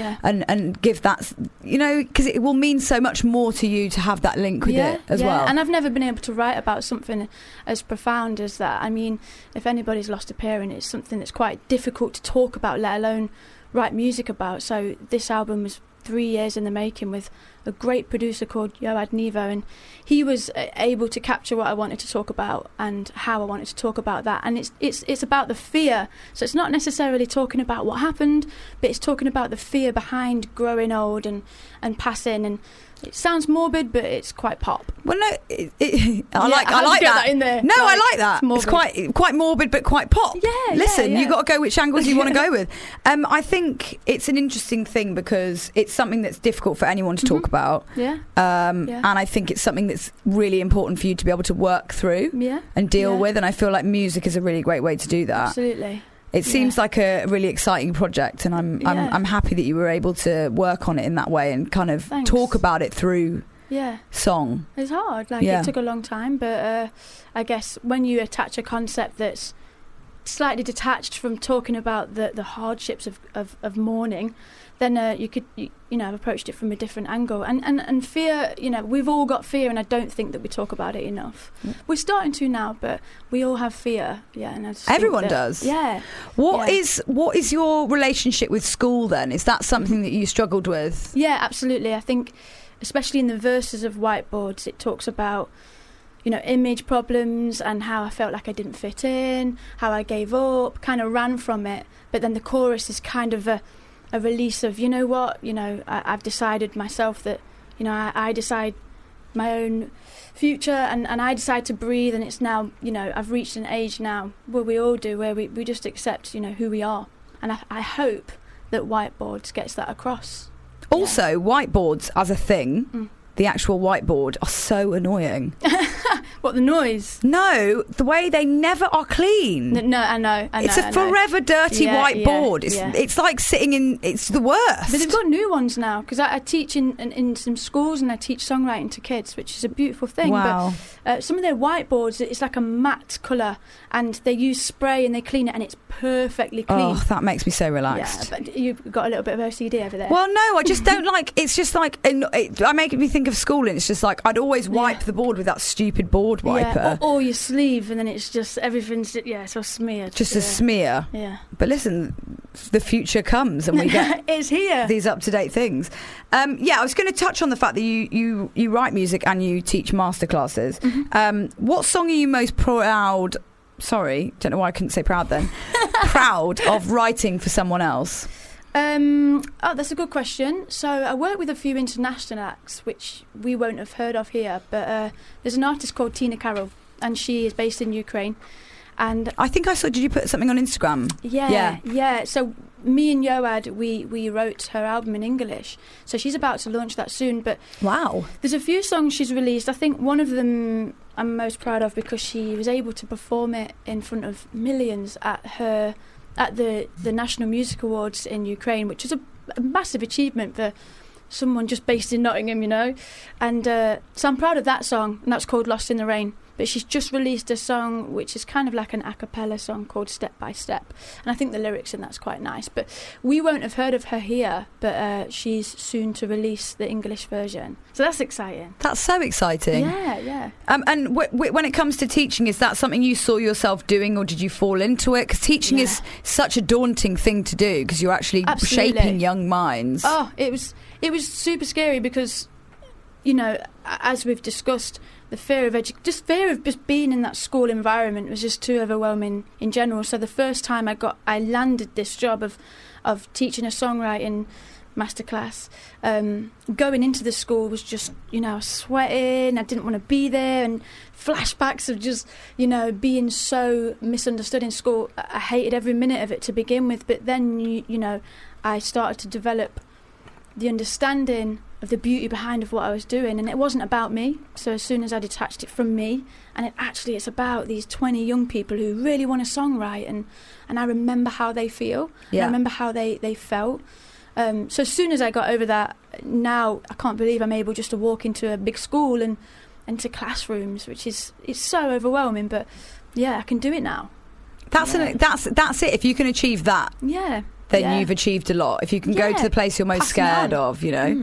And give that, because it will mean so much more to you to have that link with it as well. And I've never been able to write about something as profound as that. I mean, if anybody's lost a parent, it's something that's quite difficult to talk about, let alone write music about. So this album was 3 years in the making with a great producer called Yoad Nevo, and he was able to capture what I wanted to talk about and how I wanted to talk about that. And it's about the fear. So it's not necessarily talking about what happened, but it's talking about the fear behind growing old and passing. And it sounds morbid, but it's quite pop. Well, no, I like that. In there. No, I like that. It's quite morbid, but quite pop. Yeah. Listen, you got to go which angles you want to go with. I think it's an interesting thing because it's something that's difficult for anyone to talk about. Yeah. And I think it's something that's really important for you to be able to work through. And deal with. And I feel like music is a really great way to do that. Absolutely. It seems like a really exciting project, and I'm happy that you were able to work on it in that way and kind of talk about it through song. It's hard. It took a long time, but I guess when you attach a concept that's slightly detached from talking about the hardships of mourning, then you could have approached it from a different angle. And fear, we've all got fear, and I don't think that we talk about it enough. We're starting to now, but we all have fear. Yeah, and I just everyone think that, does. Yeah. What is your relationship with school then? Is that something that you struggled with? Yeah, absolutely. I think, especially in the verses of Whiteboards, it talks about image problems and how I felt like I didn't fit in, how I gave up, kind of ran from it. But then the chorus is kind of a release of, I've decided myself that, I decide my own future and I decide to breathe, and it's now, I've reached an age now where we all do, where we just accept, who we are. And I hope that Whiteboards gets that across. Also, whiteboards as a thing, the actual whiteboard, are so annoying. What, the noise? No, the way they never are clean. No, I know. It's a forever dirty whiteboard. It's like sitting in... It's the worst. But they've got new ones now, because I teach in some schools, and I teach songwriting to kids, which is a beautiful thing. Wow. But some of their whiteboards, it's like a matte colour, and they use spray and they clean it, and it's perfectly clean. Oh, that makes me so relaxed. Yeah, but you've got a little bit of OCD over there. Well, no, I just don't like... It's just like... I make me think of schooling. It's just like, I'd always wipe the board with that stupid board wiper. Yeah, or your sleeve, and then it's just everything's it's all smeared. Just a smear. Yeah. But listen, the future comes, and we get it's here. These up-to-date things. I was going to touch on the fact that you write music and you teach masterclasses. Mm-hmm. What song are you most proud? Sorry, don't know why I couldn't say proud then. Proud of writing for someone else. That's a good question. So I work with a few international acts, which we won't have heard of here, but there's an artist called Tina Karol, and she is based in Ukraine. And I think I saw, did you put something on Instagram? Yeah. So me and Yoad, we wrote her album in English. So she's about to launch that soon. But wow, there's a few songs she's released. I think one of them I'm most proud of because she was able to perform it in front of millions at the National Music Awards in Ukraine, which is a massive achievement for someone just based in Nottingham, And so I'm proud of that song, and that's called Lost in the Rain. But she's just released a song which is kind of like an a cappella song called Step by Step. And I think the lyrics in that's quite nice. But we won't have heard of her here, but she's soon to release the English version. So that's exciting. That's so exciting. Yeah. And when it comes to teaching, is that something you saw yourself doing, or did you fall into it? Because teaching is such a daunting thing to do, because you're actually shaping young minds. Oh, it was super scary because, as we've discussed, the fear of just being in that school environment was just too overwhelming in general. So the first time I landed this job of teaching a songwriting masterclass, going into the school was just, I was sweating, I didn't want to be there, and flashbacks of just, being so misunderstood in school. I hated every minute of it to begin with, but then, I started to develop the understanding of the beauty behind of what I was doing, and it wasn't about me. So as soon as I detached it from me, and it's about these 20 young people who really want to songwrite, and I remember how they feel. Yeah. I remember how they felt. So as soon as I got over that, now I can't believe I'm able just to walk into a big school and into classrooms, which it's so overwhelming. But yeah, I can do it now. That's it. If you can achieve that, then you've achieved a lot. If you can go to the place you're most scared of,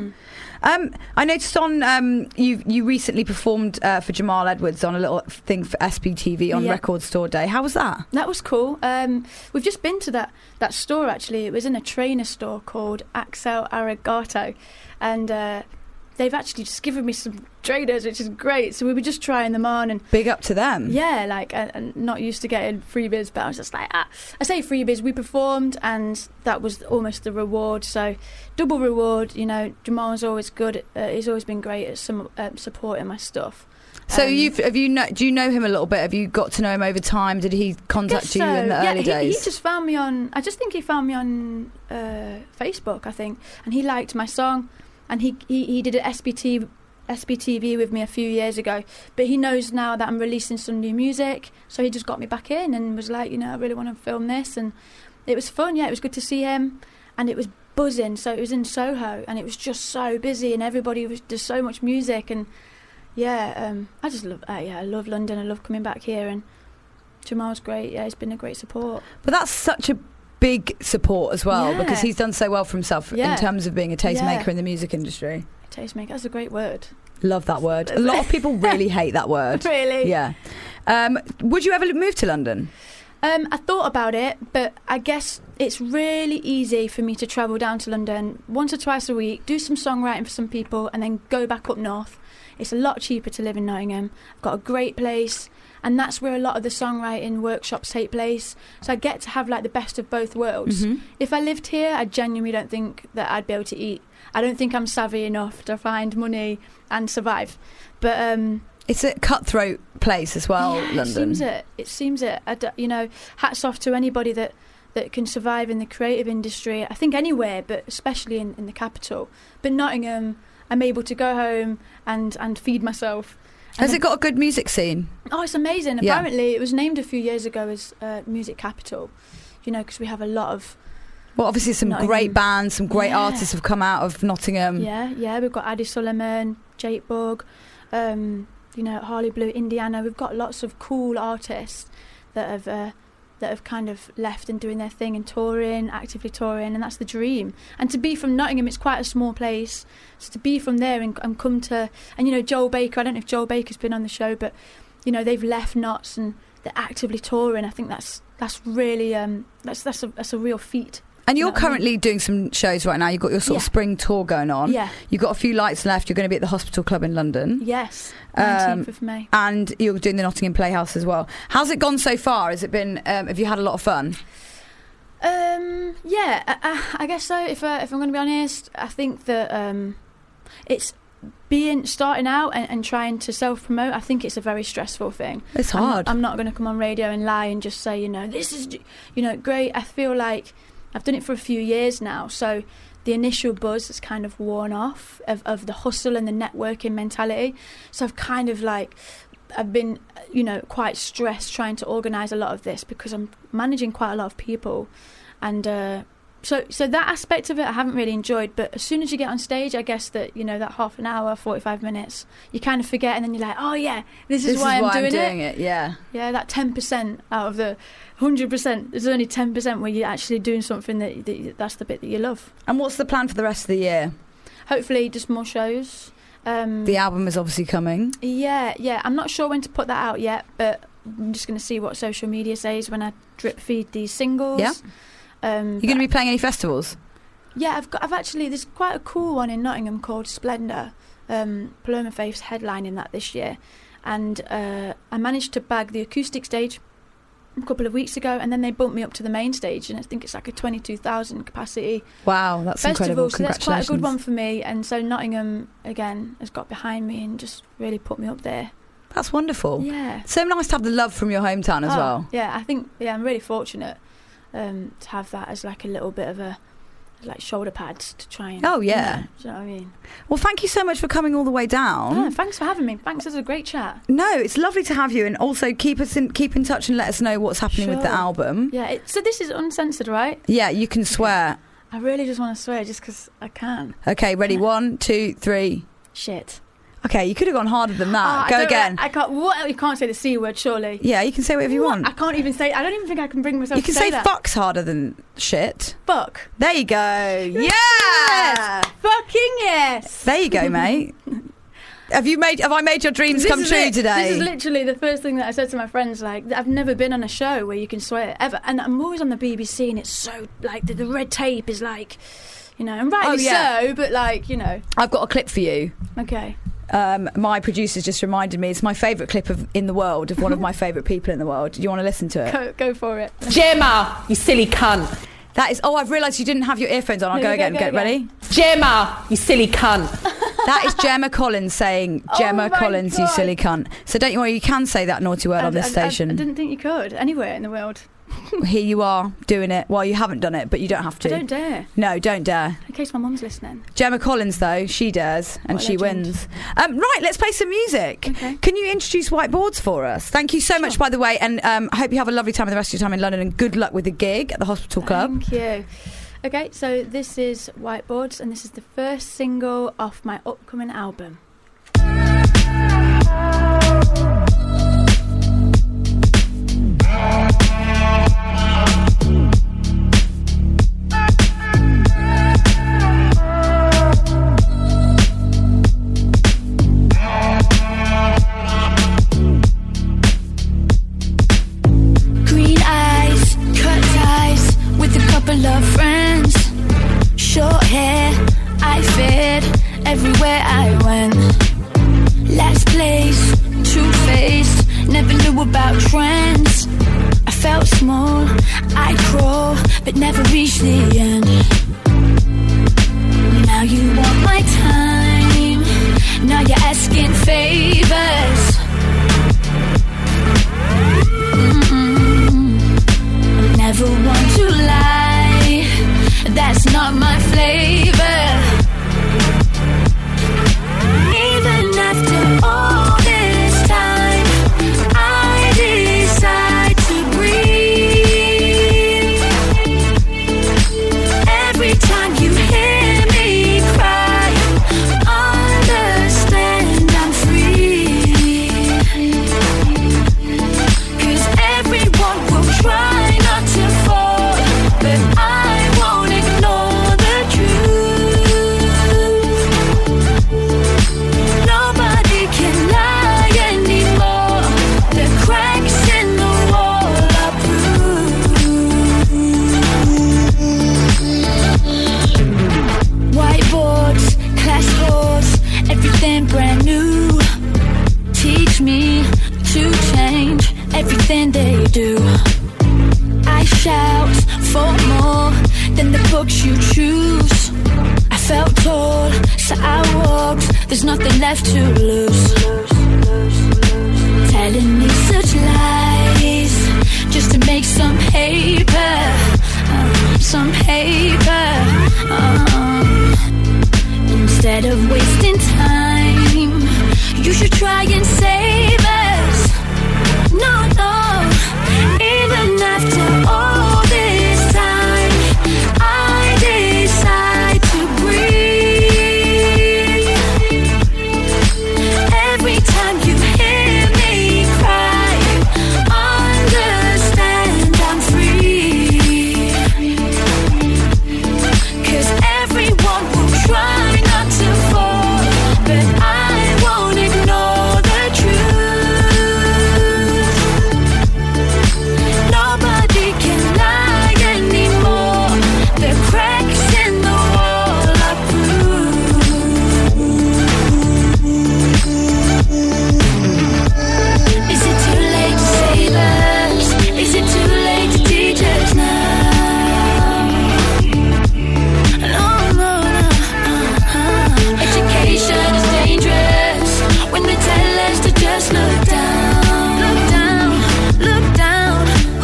I noticed on you recently performed for Jamal Edwards on a little thing for SBTV on Record Store Day. How was that? That was cool. We've just been to that store, actually. It was in a trainer store called Axel Arigato, and they've actually just given me some trainers, which is great. So we were just trying them on, and big up to them. Yeah, I'm not used to getting freebies, but I was just like, I say freebies. We performed, and that was almost the reward. So double reward. Jamal's always good. He's always been great at supporting my stuff. So do you know him a little bit? Have you got to know him over time? Did he contact you in the early days? He just found me on. I just think he found me on Facebook, I think, and he liked my song. And he did an SBTV with me a few years ago, but he knows now that I'm releasing some new music, so he just got me back in and was like, I really want to film this, and it was fun. Yeah, it was good to see him, and it was buzzing. So it was in Soho, and it was just so busy, and there's so much music, and I just love I love London. I love coming back here, and Jamal's great. Yeah, he's been a great support. But that's such a big support as well, Yeah. because he's done so well for himself Yeah. in terms of being a tastemaker Yeah. in the music industry. Tastemaker, that's a great word. Love that word. A lot of people really hate that word. Really? Yeah. Would you ever move to London? I thought about it, but I guess it's really easy for me to travel down to London once or twice a week, do some songwriting for some people, and then go back up north. It's a lot cheaper to live in Nottingham. I've got a great place, and that's where a lot of the songwriting workshops take place. So I get to have like the best of both worlds. Mhm. If I lived here, I genuinely don't think that I'd be able to eat. I don't think I'm savvy enough to find money and survive. But it's a cutthroat place as well, yeah, London. It seems it. Hats off to anybody that can survive in the creative industry. I think anywhere, but especially in the capital. But Nottingham, I'm able to go home and feed myself. Has it got a good music scene? Oh, it's amazing. Yeah. Apparently, it was named a few years ago as music capital. Because we have a lot of. Well, obviously some Nottingham. great bands, some great Yeah. artists have come out of Nottingham. Yeah. We've got Addy Suleiman, Jake Bug, Harley Blue, Indiana. We've got lots of cool artists that have kind of left and doing their thing and actively touring, and that's the dream. And to be from Nottingham, it's quite a small place. So to be from there and come to, and Joel Baker, I don't know if Joel Baker's been on the show, but they've left Knots and they're actively touring. I think that's really that's a real feat. And you're You know what I mean? currently doing some shows right now. You've got your sort of Yeah. spring tour going on. Yeah. You've got a few lights left. You're going to be at the Hospital Club in London. Yes, 19th of May. And you're doing the Nottingham Playhouse as well. How's it gone so far? Has it been? Have you had a lot of fun? Yeah, I guess so. If I'm going to be honest, I think that it's starting out and trying to self-promote. I think it's a very stressful thing. It's hard. I'm not going to come on radio and lie and just say, this is, great. I feel like I've done it for a few years now, so the initial buzz has kind of worn off of the hustle and the networking mentality. So I've kind of I've been, quite stressed trying to organise a lot of this because I'm managing quite a lot of people, and so that aspect of it I haven't really enjoyed. But as soon as you get on stage, I guess that that half an hour, 45 minutes, you kind of forget, and then you're like, oh yeah, this is why I'm doing it. Yeah, that 10% out of the 100%, there's only 10% where you're actually doing something that's the bit that you love. And what's the plan for the rest of the year? Hopefully just more shows. The album is obviously coming. Yeah. I'm not sure when to put that out yet, but I'm just going to see what social media says when I drip feed these singles. Yeah. You're going to be playing any festivals? Yeah, I've actually, there's quite a cool one in Nottingham called Splendour. Paloma Faith's headlining that this year, and I managed to bag the acoustic stage a couple of weeks ago, and then they bumped me up to the main stage, and I think it's like a 22,000 capacity. Wow, that's festival, incredible! So that's Congratulations. quite a good one for me. And so Nottingham again has got behind me and just really put me up there. That's wonderful. Yeah, so nice to have the love from your hometown as well. Yeah, I think I'm really fortunate to have that as like a little bit of a shoulder pads to try and. Oh yeah, do you know what I mean? Well, thank you so much for coming all the way down. Yeah, thanks for having me. Thanks, this was a great chat. No, it's lovely to have you, and also keep in touch and let us know what's happening with the Sure. album. Yeah, so this is uncensored, right? Yeah, you can swear. I really just want to swear just because I can. Okay, ready? 1, 2, 3. Shit. Okay, you could have gone harder than that. Go again. I can't. What? You can't say the C word, surely. Yeah, you can say whatever you want. I can't even say. I don't even think I can bring myself. You can to say say that. fuck's harder than shit. Fuck. There you go. Yeah. Fucking yes. There you go, mate. Have I made your dreams come true today? This is literally the first thing that I said to my friends. Like, I've never been on a show where you can swear ever, and I'm always on the BBC, and it's so like the red tape is like, and rightly so, but like, I've got a clip for you. Okay. My producer's just reminded me. It's my favourite clip in the world of one of my favourite people in the world. Do you want to listen to it? Go for it. Gemma, you silly cunt. That is. Oh, I've realised you didn't have your earphones on. I'll go again. Get ready. Gemma, you silly cunt. That is Gemma Collins saying, Gemma Collins, you silly cunt. So don't you worry, you can say that naughty word on this station. I didn't think you could anywhere in the world. Here you are doing it. Well, you haven't done it, but you don't have to. I don't dare. No, don't dare. In case my mum's listening. Gemma Collins, though, she dares, and What a she legend. wins. Right, let's play some music. Okay. Can you introduce Whiteboards for us? Thank you so much, by the way, and I hope you have a lovely time with the rest of your time in London, and good luck with the gig at the Hospital Club. Thank you. Okay, so this is Whiteboards, and this is the first single off my upcoming album. everywhere I went. Last place, two-faced, never knew about trends. I felt small, I crawl, but never reached the end. Now you want my time, now you're asking favors. Never want to lie, that's not my flavor. Even after all this time, I decide to breathe. Every time you hear me cry, understand I'm free. 'Cause everyone will try not to fall, but I won't ignore the truth. Nobody can lie anymore. The cracks in the wall are proof. Whiteboards, class boards, everything brand new. Teach me to change everything they do. I shout for more than the books you choose. I felt tall, so I walked. There's nothing left to lose. Telling me such lies just to make some paper, some paper. Instead of wasting time, you should try and save us. No, no. Even after all this time, I decide to breathe. Every time you hear me cry, understand I'm free. 'Cause everyone will try not to fall, but I won't ignore the truth. Nobody can lie anymore. The cracks in the wall are proof. Is it too late to save us? Is it too late to teach us now? No, no, no. Education is dangerous when they tell us to just look down. Look down, look down.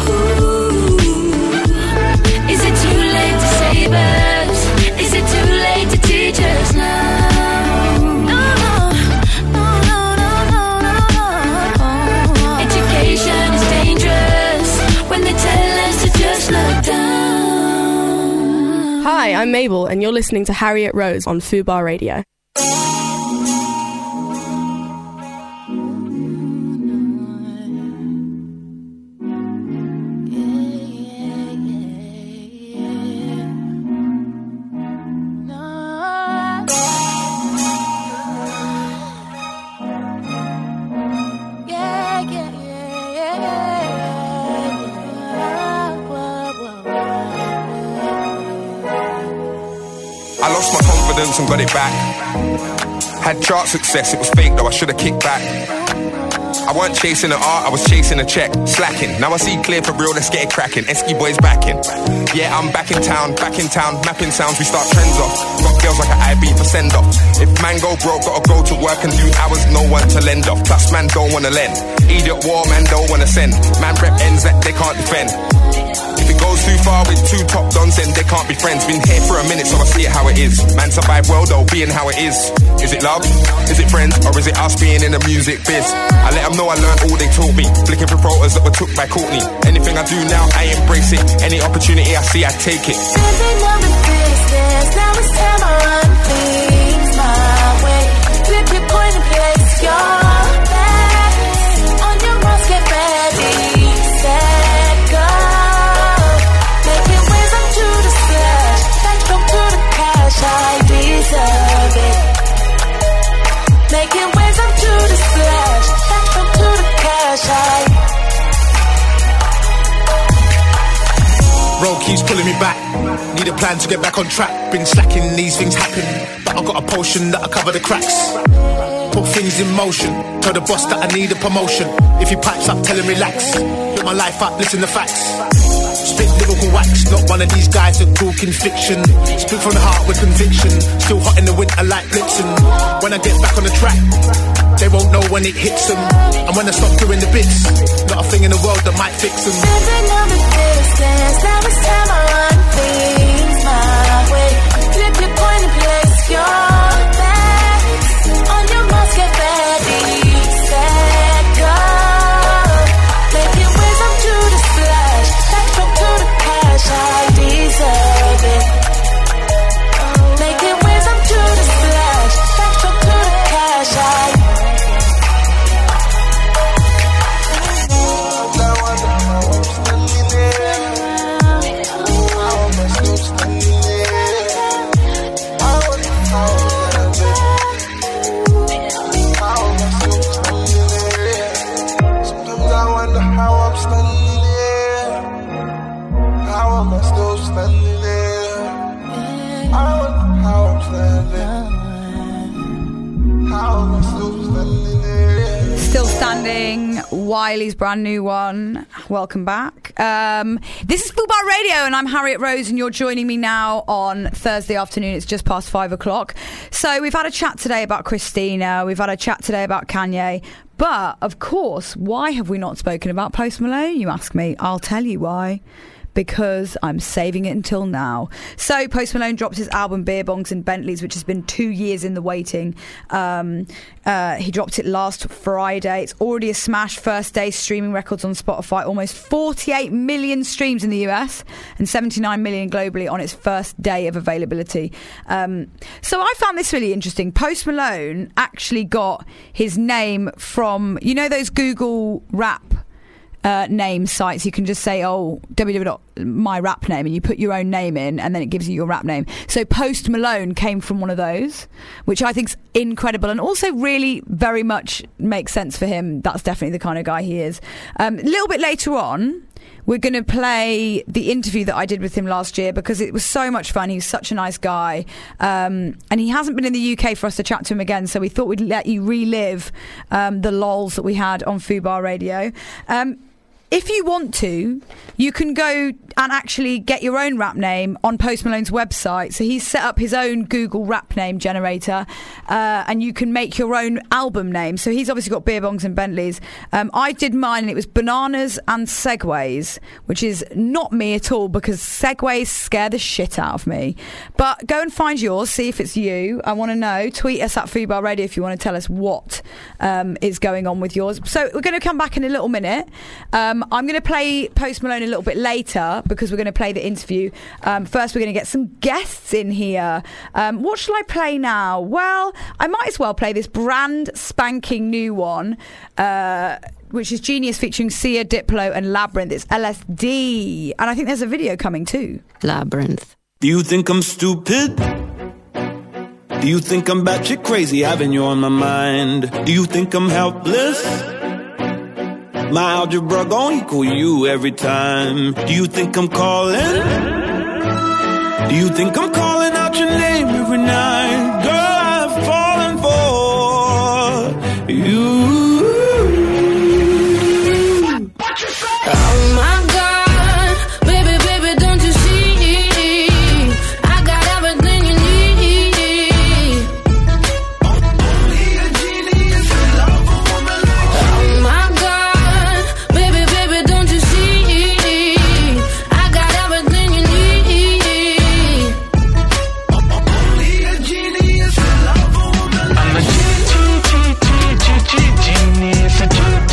Ooh. Is it too late to save us? Is it too late to teach us now? No, no, no, no, no, no. Education is dangerous when they tell us to just look down. Hi, I'm Mabel, and you're listening to Harriet Rose on Fubar Radio. I lost my confidence and got it back. Had chart success, it was fake though, I should've kicked back. I weren't chasing the art, I was chasing a check, slacking. Now I see clear for real, let's get it cracking. Esky boys backing. Yeah, I'm back in town, mapping sounds, we start trends off. Got girls like an IB for send off. If man go broke, gotta go to work and do hours, no one to lend off. Plus man don't wanna lend. Idiot war, man don't wanna send. Man rep ends that they can't defend. If it goes too far with two top dons, then they can't be friends. Been here for a minute, so I see it how it is. Man survive well though, being how it is. Is it love? Is it friends? Or is it us being in the music biz? I let them know I learned all they taught me. Flicking for promoters that were took by Courtney. Anything I do now, I embrace it. Any opportunity I see, I take it. Living on the business, now it's time I run things my way. Flip your point and place your bet. On your marks, get ready, set, go. Making waves up to the splash. Thanks come to the cash, I deserve it. Making waves up to the splash. Thanks come to the cash, Road keeps pulling me me back. Need a plan to get back on track. Been slacking, these things happen, but I got a potion that'll cover the cracks. Put things in motion. Tell the boss that I need a promotion. If he pipes up, tell him relax. Put my life up, listen to facts. Spit lyrical wax, not one of these guys that talking fiction. Speak from the heart with conviction. Still hot in the winter like Blitzen. When I get back on the track, they won't know when it hits them. And when I stop doing the bits, not a thing in the world that might fix them. Living on the distance, now it's time I run things my way. Flip your coin and place your bets. On your marks, get ready, set, go. Making ways up to the splash. Backdrop to the cash, I deserve it. Making ways up to the splash. Backdrop to the cash, I Still Standing, Wiley's brand new one. Welcome back. This is Fubar Radio, and I'm Harriet Rose, and you're joining me now on Thursday afternoon. It's just past 5 o'clock. So we've had a chat today about Christina. We've had a chat today about Kanye. But, of course, why have we not spoken about Post Malone, you ask me? I'll tell you why. Because I'm saving it until now. So Post Malone dropped his album Beer Bongs and Bentleys, which has been 2 years in the waiting. He dropped it last Friday. It's already a smash. First day streaming records on Spotify. Almost 48 million streams in the US and 79 million globally on its first day of availability. So I found this really interesting. Post Malone actually got his name from, you know, those Google rap name sites. You can just say, www.myrapname, and you put your own name in, and then it gives you your rap name. So Post Malone came from one of those, which I think's incredible, and also really very much makes sense for him. That's definitely the kind of guy he is. A little bit later on, we're going to play the interview that I did with him last year, because it was so much fun. He's such a nice guy. And he hasn't been in the UK for us to chat to him again, so we thought we'd let you relive the lols that we had on Fubar Radio. If you want to, you can go and actually get your own rap name on Post Malone's website. So he's set up his own Google rap name generator, and you can make your own album name. So he's obviously got Beer Bongs and Bentleys. I did mine, and it was Bananas and Segways, which is not me at all, because Segways scare the shit out of me. But go and find yours, see if it's you. I want to know. Tweet us at Fubar Radio if you want to tell us what is going on with yours. So we're going to come back in a little minute. I'm going to play Post Malone a little bit later, because we're going to play the interview. First, we're going to get some guests in here. What shall I play now? Well, I might as well play this brand spanking new one, which is Genius featuring Sia, Diplo and Labyrinth. It's LSD. And I think there's a video coming too. Labyrinth. Do you think I'm stupid? Do you think I'm batshit crazy, having you on my mind? Do you think I'm helpless? My algebra gon' equal you every time. Do you think I'm calling? Do you think I'm calling out your name every night? Girl, I've fallen for you. Oh my God, baby, baby, don't you see? I got everything you need. Only a genius can love a woman like you. Oh my God, baby, baby, don't you see? I got everything you need. Only a genius can love a woman like you. I'm a genius, a genius,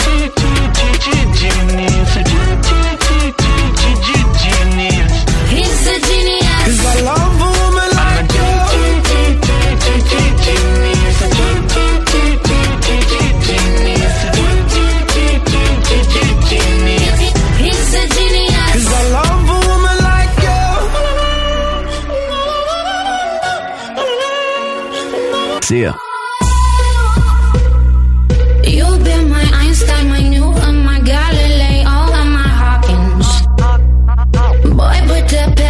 he's a genius. 'Cause I love a woman like you. Genius, he's a genius. 'Cause I love a woman like you. See ya. You've been my Einstein, my Newton, my Galileo, all of my Hawkins. Boy, put the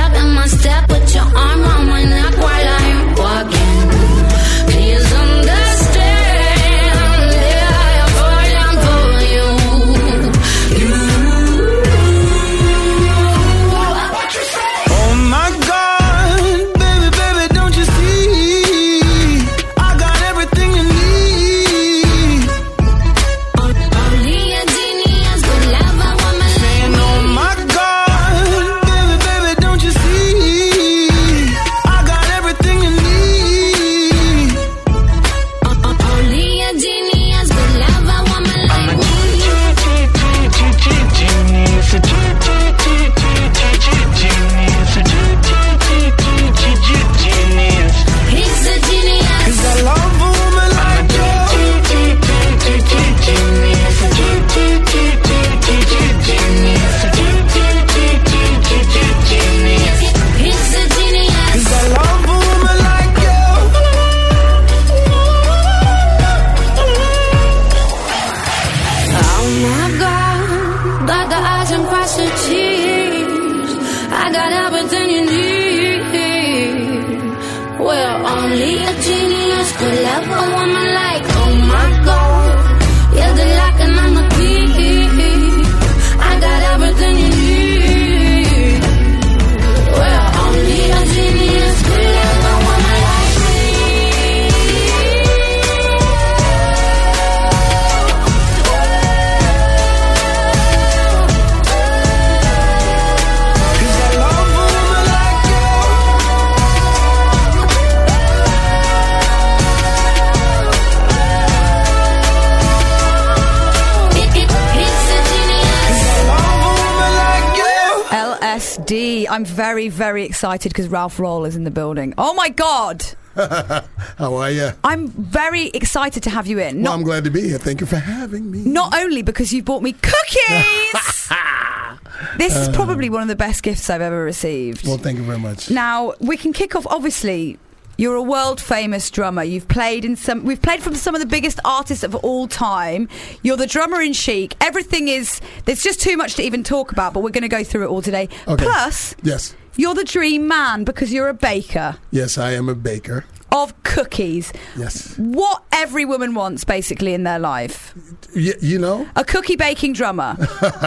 Firstly, I'm very, very excited because Ralph Roll is in the building. Oh my God! How are you? I'm very excited to have you in. Well, I'm glad to be here. Thank you for having me. Not only because you bought me cookies. This is probably one of the best gifts I've ever received. Well, thank you very much. Now we can kick off. Obviously, you're a world famous drummer. We've played from some of the biggest artists of all time. You're the drummer in Chic. There's just too much to even talk about, but we're going to go through it all today. Okay. Plus, yes, you're the dream man because you're a baker. Yes, I am a baker. Of cookies. Yes. What every woman wants, basically, in their life. You know? A cookie baking drummer.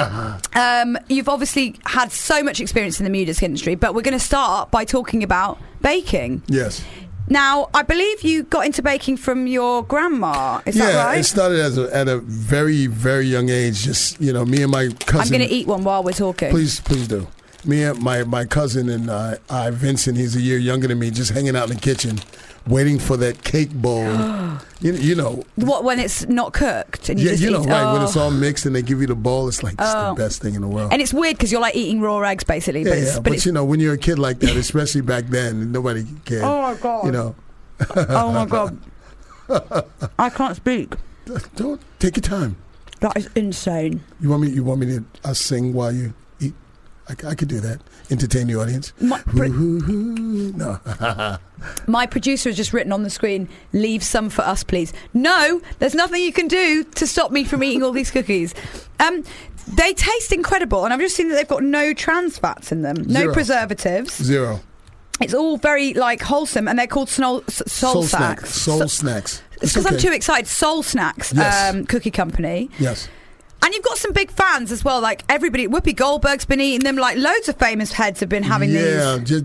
You've obviously had so much experience in the music industry, but we're going to start by talking about baking. Yes. Now, I believe you got into baking from your grandma. Is that right? Yeah, it started at a very, very young age. Just, me and my cousin. I'm going to eat one while we're talking. Please do. Me and my cousin and I, Vincent, he's a year younger than me, just hanging out in the kitchen, waiting for that cake bowl. you know. What, when it's not cooked? And you just eat, right. When it's all mixed and they give you the bowl, it's like it's the best thing in the world. And it's weird because you're like eating raw eggs, basically. Yeah, but when you're a kid like that, especially back then, nobody cared. Oh, my God. Oh, my God. I can't speak. Don't. Take your time. That is insane. You want me to sing while you eat? I could do that. Entertain the audience. No. My producer has just written on the screen, leave some for us, please. No, there's nothing you can do to stop me from eating all these cookies. They taste incredible, and I've just seen that they've got no trans fats in them. No preservatives. Zero. It's all very, wholesome, and they're called Soul Snacks. Soul Snacks. It's because I'm too excited. Soul Snacks, yes. Cookie company. Yes. And you've got some big fans as well, like everybody. Whoopi Goldberg's been eating them, like loads of famous heads have been having these. Yeah, just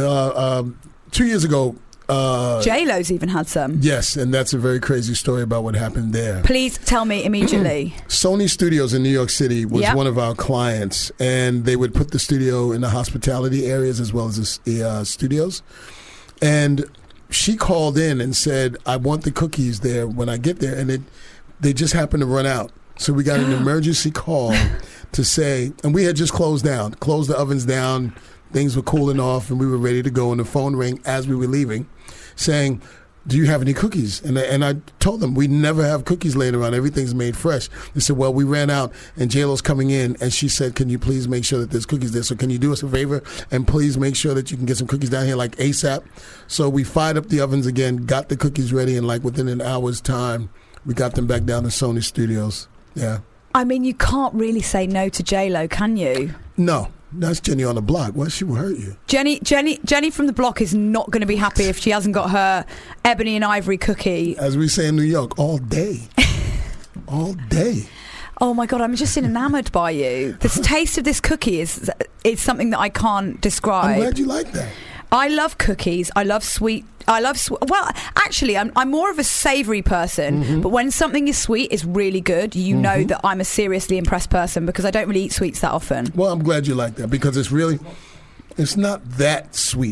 2 years ago. J-Lo's even had some. Yes, and that's a very crazy story about what happened there. Please tell me immediately. Sony Studios in New York City was one of our clients, and they would put the studio in the hospitality areas as well as the studios. And she called in and said, I want the cookies there when I get there, and they just happened to run out. So we got an emergency call to say, and we had just closed the ovens down, things were cooling off, and we were ready to go, and the phone rang as we were leaving, saying, do you have any cookies? And I told them, we never have cookies laying around. Everything's made fresh. They said, well, we ran out, and J-Lo's coming in, and she said, can you please make sure that there's cookies there? So can you do us a favor and please make sure that you can get some cookies down here like ASAP? So we fired up the ovens again, got the cookies ready, and within an hour's time, we got them back down to Sony Studios. Yeah. I mean, you can't really say no to J-Lo, can you? No. That's Jenny on the block. Well, she will hurt you. Jenny from the block is not going to be happy if she hasn't got her ebony and ivory cookie. As we say in New York, all day. All day. Oh my God, I'm just enamoured by you. The taste of this cookie is something that I can't describe. I'm glad you like that. I love cookies. I love sweet. Well, actually, I'm more of a savoury person, but when something is sweet, it's really good. You know that I'm a seriously impressed person because I don't really eat sweets that often. Well, I'm glad you like that because it's not that sweet.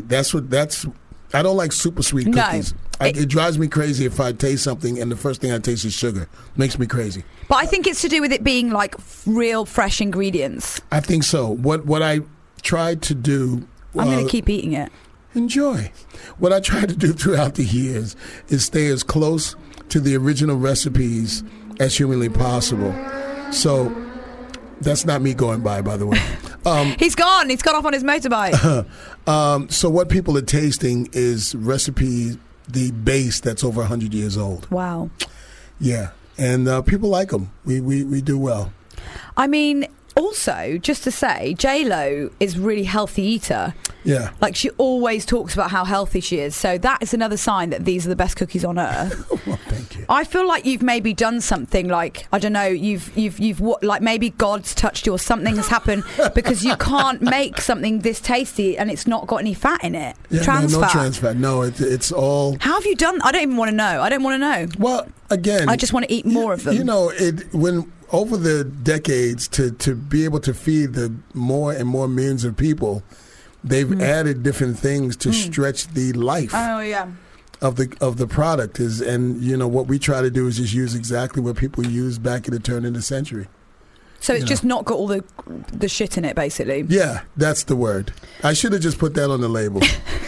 I don't like super sweet cookies. No. It drives me crazy if I taste something and the first thing I taste is sugar. Makes me crazy. But I think it's to do with it being real fresh ingredients. I think so. What I tried to do... I'm going to keep eating it. Enjoy. What I tried to do throughout the years is stay as close to the original recipes as humanly possible. So that's not me going by the way. He's gone. He's gone off on his motorbike. So what people are tasting is recipes, the base that's over 100 years old. Wow. Yeah. And people like them. We do well. I mean... Also, just to say, J-Lo is a really healthy eater. Yeah. She always talks about how healthy she is. So that is another sign that these are the best cookies on earth. Well, thank you. I feel like you've maybe done something I don't know, you've maybe God's touched you or something has happened because you can't make something this tasty and it's not got any fat in it. Yeah, trans fat. Trans fat. No, it's all... How have you done... I don't even want to know. I don't want to know. Well, again... I just want to eat more of them. When... Over the decades, to be able to feed the more and more millions of people, they've added different things to stretch the life of the product. What we try to do is just use exactly what people used back in the turn of the century. So it's you just not got all the shit in it, basically. Yeah, that's the word. I should have just put that on the label.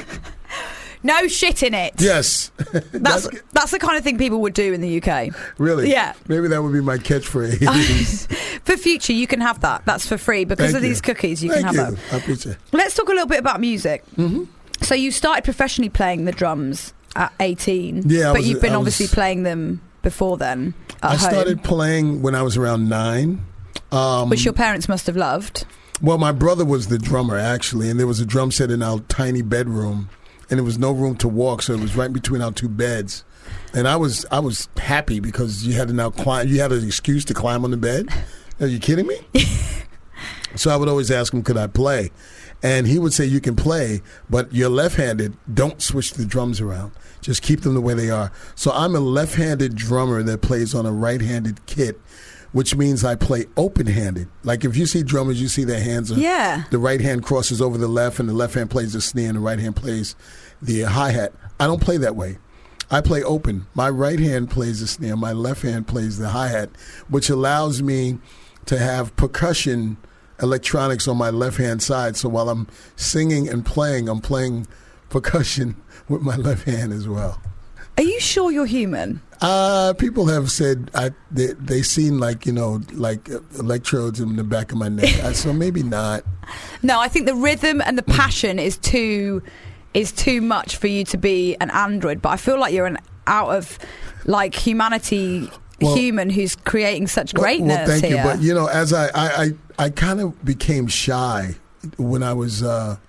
No shit in it. Yes. That's the kind of thing people would do in the UK. Really? Yeah. Maybe that would be my catchphrase. For future, you can have that. That's for free. Because of these cookies, you can have that. I appreciate it. Let's talk a little bit about music. Mm-hmm. So you started professionally playing the drums at 18. Yeah, but you've been obviously playing them before then at home. Started playing when I was around 9. Which your parents must have loved. Well, my brother was the drummer, actually, and there was a drum set in our tiny bedroom, and there was no room to walk, so it was right between our 2 beds. And I was happy because you had to now climb. You had an excuse to climb on the bed. Are you kidding me? So I would always ask him, could I play? And he would say, you can play, but you're left-handed. Don't switch the drums around. Just keep them the way they are. So I'm a left-handed drummer that plays on a right-handed kit, which means I play open-handed. Like if you see drummers, you see their hands. The right hand crosses over the left, and the left hand plays the snare, and the right hand plays the hi-hat. I don't play that way. I play open. My right hand plays the snare. My left hand plays the hi-hat, which allows me to have percussion electronics on my left-hand side. So while I'm singing and playing, I'm playing percussion with my left hand as well. Are you sure you're human? People have said they seem like, like electrodes in the back of my neck. So maybe not. No, I think the rhythm and the passion is too much for you to be an android. But I feel like you're an out of humanity human who's creating such greatness. Well, thank here. you. But as I kind of became shy when I was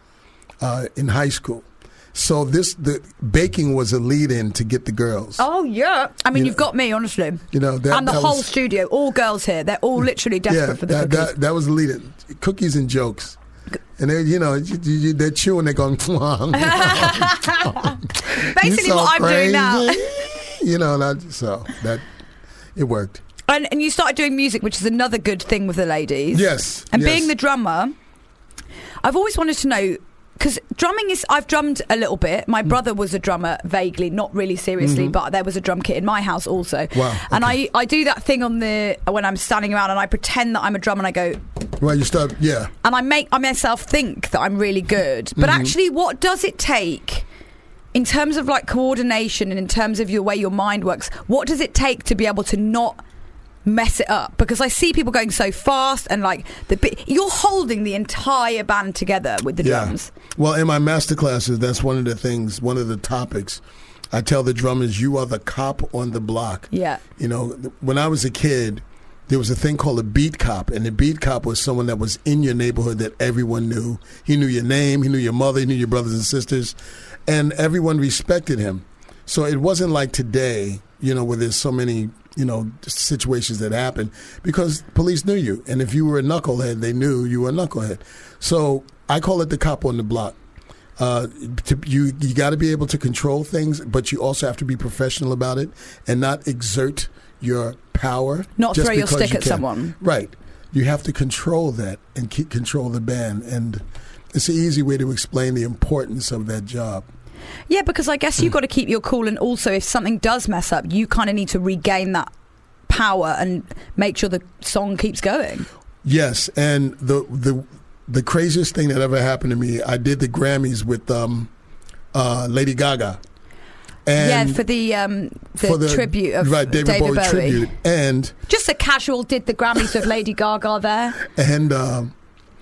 in high school. So the baking was a lead-in to get the girls. Oh yeah, I mean you've got me honestly. And the whole studio, all girls here. They're all literally desperate for the cookies. That was the lead-in, cookies and jokes. And they, they're chewing. They're going. Basically, what I'm doing now. So that it worked. And you started doing music, which is another good thing with the ladies. Yes. And being the drummer, I've always wanted to know. Because drumming I've drummed a little bit. My brother was a drummer, vaguely, not really seriously, but there was a drum kit in my house also. Wow. Okay. And I do that thing when I'm standing around and I pretend that I'm a drummer and I go... Right, you start, yeah. And I myself think that I'm really good. But actually, what does it take, in terms of coordination and in terms of your way your mind works, what does it take to be able to not... mess it up? Because I see people going so fast and you're holding the entire band together with the drums. Well, in my master classes, that's one of the topics. I tell the drummers, you are the cop on the block. Yeah. When I was a kid, there was a thing called a beat cop, and the beat cop was someone that was in your neighborhood that everyone knew. He knew your name, he knew your mother, he knew your brothers and sisters, and everyone respected him. So it wasn't like today, where there's so many situations that happen, because police knew you, and if you were a knucklehead, they knew you were a knucklehead. So I call it the cop on the block. You got to be able to control things, but you also have to be professional about it and not exert your power. Not throw your stick at someone. Right. You have to control that and control the band, and it's an easy way to explain the importance of that job. Yeah, because I guess you've got to keep your cool, and also if something does mess up, you kind of need to regain that power and make sure the song keeps going. Yes, and the craziest thing that ever happened to me, I did the Grammys with Lady Gaga. And for the tribute of David Bowie tribute, and just a casual did the Grammys of Lady Gaga there, and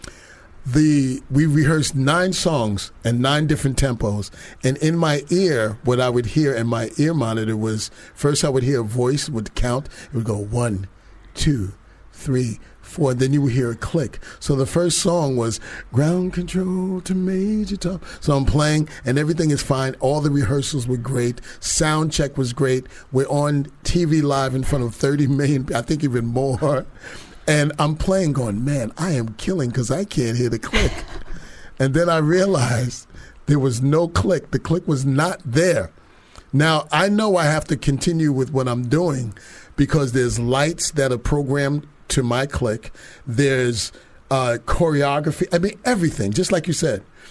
we rehearsed 9 songs and 9 different tempos, and in my ear, what I would hear in my ear monitor was, first I would hear a voice would count, it would go 1, 2, 3, 4, then you would hear a click. So the first song was ground control to Major Tom. So I'm playing and everything is fine. All the rehearsals were great. Sound check was great. We're on TV live in front of 30 million, I think even more. And I'm playing going, man, I am killing because I can't hear the click. And then I realized there was no click. The click was not there. Now, I know I have to continue with what I'm doing because there's lights that are programmed to my click. There's choreography. I mean, everything, just like you said.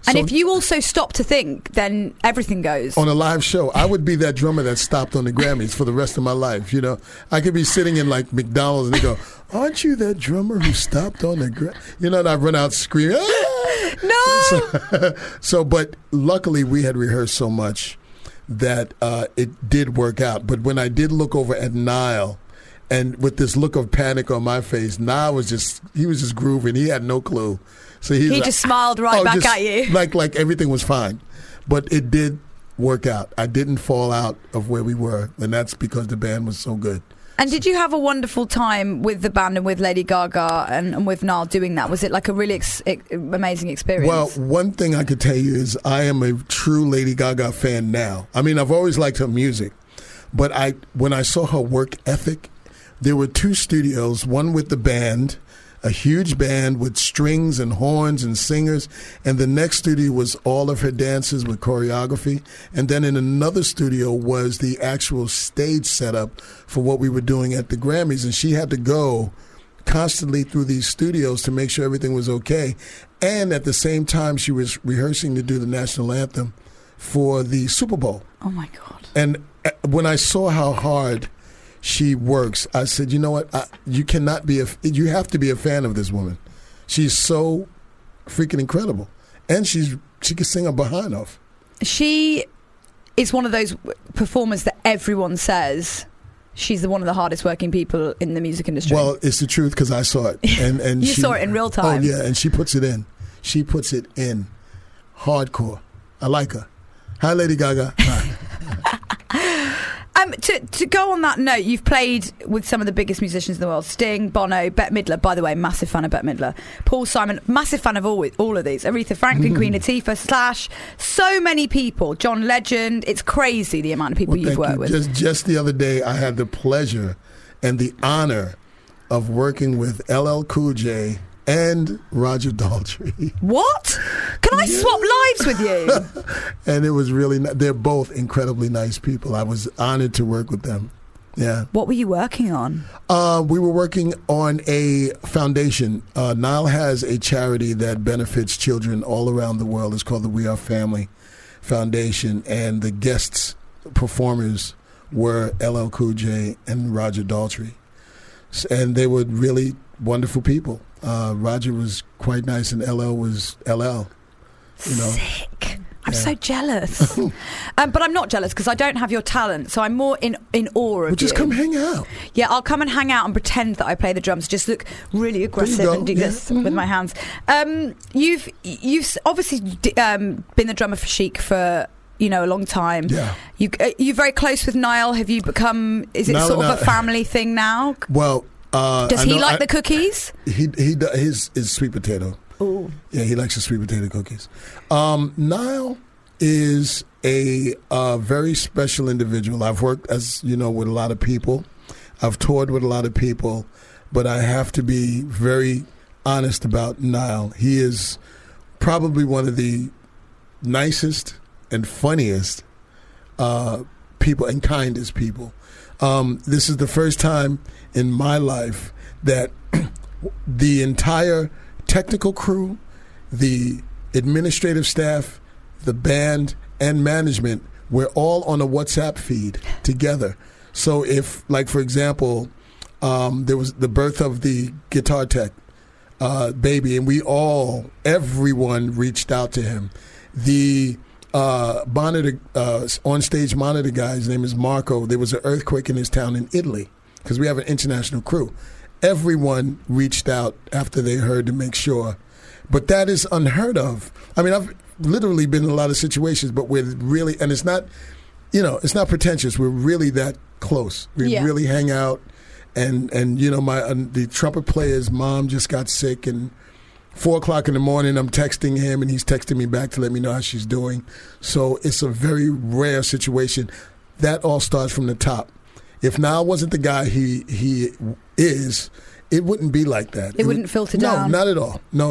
And So- if you also stop to think, then everything goes. On a live show, I would be that drummer that stopped on the Grammys for the rest of my life. You know, I could be sitting in like McDonald's and they go, "Aren't you that drummer who stopped on the Grammys?" You know, and I run out screaming, "Ah!" No. So, but luckily we had rehearsed so much that it did work out. But when I did look over at Niall, and with this look of panic on my face, Niall was just grooving. He had no clue. So He just smiled right back at you. Like everything was fine. But it did work out. I didn't fall out of where we were, and that's because the band was so good. And did you have a wonderful time with the band and with Lady Gaga and with Niall doing that? Was it like a really amazing experience? Well, one thing I could tell you is I am a true Lady Gaga fan now. I mean, I've always liked her music, but when I saw her work ethic, there were two studios, one with the band, a huge band with strings and horns and singers, and the next studio was all of her dances with choreography, and then in another studio was the actual stage setup for what we were doing at the Grammys, and she had to go constantly through these studios to make sure everything was okay, and at the same time she was rehearsing to do the national anthem for the Super Bowl. Oh my God. And when I saw how hard she works, I said, you know what? You have to be a fan of this woman. She's so freaking incredible, and she can sing her behind off. She is one of those performers that everyone says she's one of the hardest working people in the music industry. Well, it's the truth because I saw it, and you saw it in real time. Oh yeah, and she puts it in. She puts it in hardcore. I like her. Hi, Lady Gaga. Hi. To go on that note, you've played with some of the biggest musicians in the world: Sting, Bono, Bette Midler. By the way, massive fan of Bette Midler. Paul Simon, massive fan of all of these. Aretha Franklin, Queen Latifah, Slash. So many people. John Legend. It's crazy the amount of people you've worked with. Just the other day, I had the pleasure and the honor of working with LL Cool J and Roger Daltrey. What? Can I swap lives with you? And it was really, they're both incredibly nice people. I was honored to work with them. Yeah. What were you working on? We were working on a foundation. Niall has a charity that benefits children all around the world. It's called the We Are Family Foundation. And the guests, performers, were LL Cool J and Roger Daltrey. And they were really wonderful people. Roger was quite nice, and LL was LL. You know. Sick. I'm so jealous. But I'm not jealous because I don't have your talent, so I'm more in awe of you. Just come hang out. Yeah, I'll come and hang out and pretend that I play the drums. Just look really aggressive and do this with my hands. You've obviously been the drummer for Chic for a long time. Yeah. You're very close with Niall. Have you become? Is it sort of a family thing now? Well. Does he like the cookies? He his sweet potato. Ooh. Yeah, he likes the sweet potato cookies. Niall is a very special individual. I've worked, as you know, with a lot of people. I've toured with a lot of people, but I have to be very honest about Niall. He is probably one of the nicest and funniest people and kindest people. This is the first time in my life that the entire technical crew, the administrative staff, the band, and management, we're all on a WhatsApp feed together. So if, like, for example, there was the birth of the guitar tech baby, and everyone reached out to him. The monitor, on-stage monitor guy, his name is Marco. There was an earthquake in his town in Italy because we have an international crew. Everyone reached out after they heard to make sure. But that is unheard of. I mean, I've literally been in a lot of situations, but we're really, and it's not, it's not pretentious. We're really that close. We really hang out. And the trumpet player's mom just got sick, and 4 o'clock in the morning, I'm texting him, and he's texting me back to let me know how she's doing. So it's a very rare situation. That all starts from the top. If Niall wasn't the guy he is, it wouldn't be like that. It wouldn't filter down. No, not at all. No,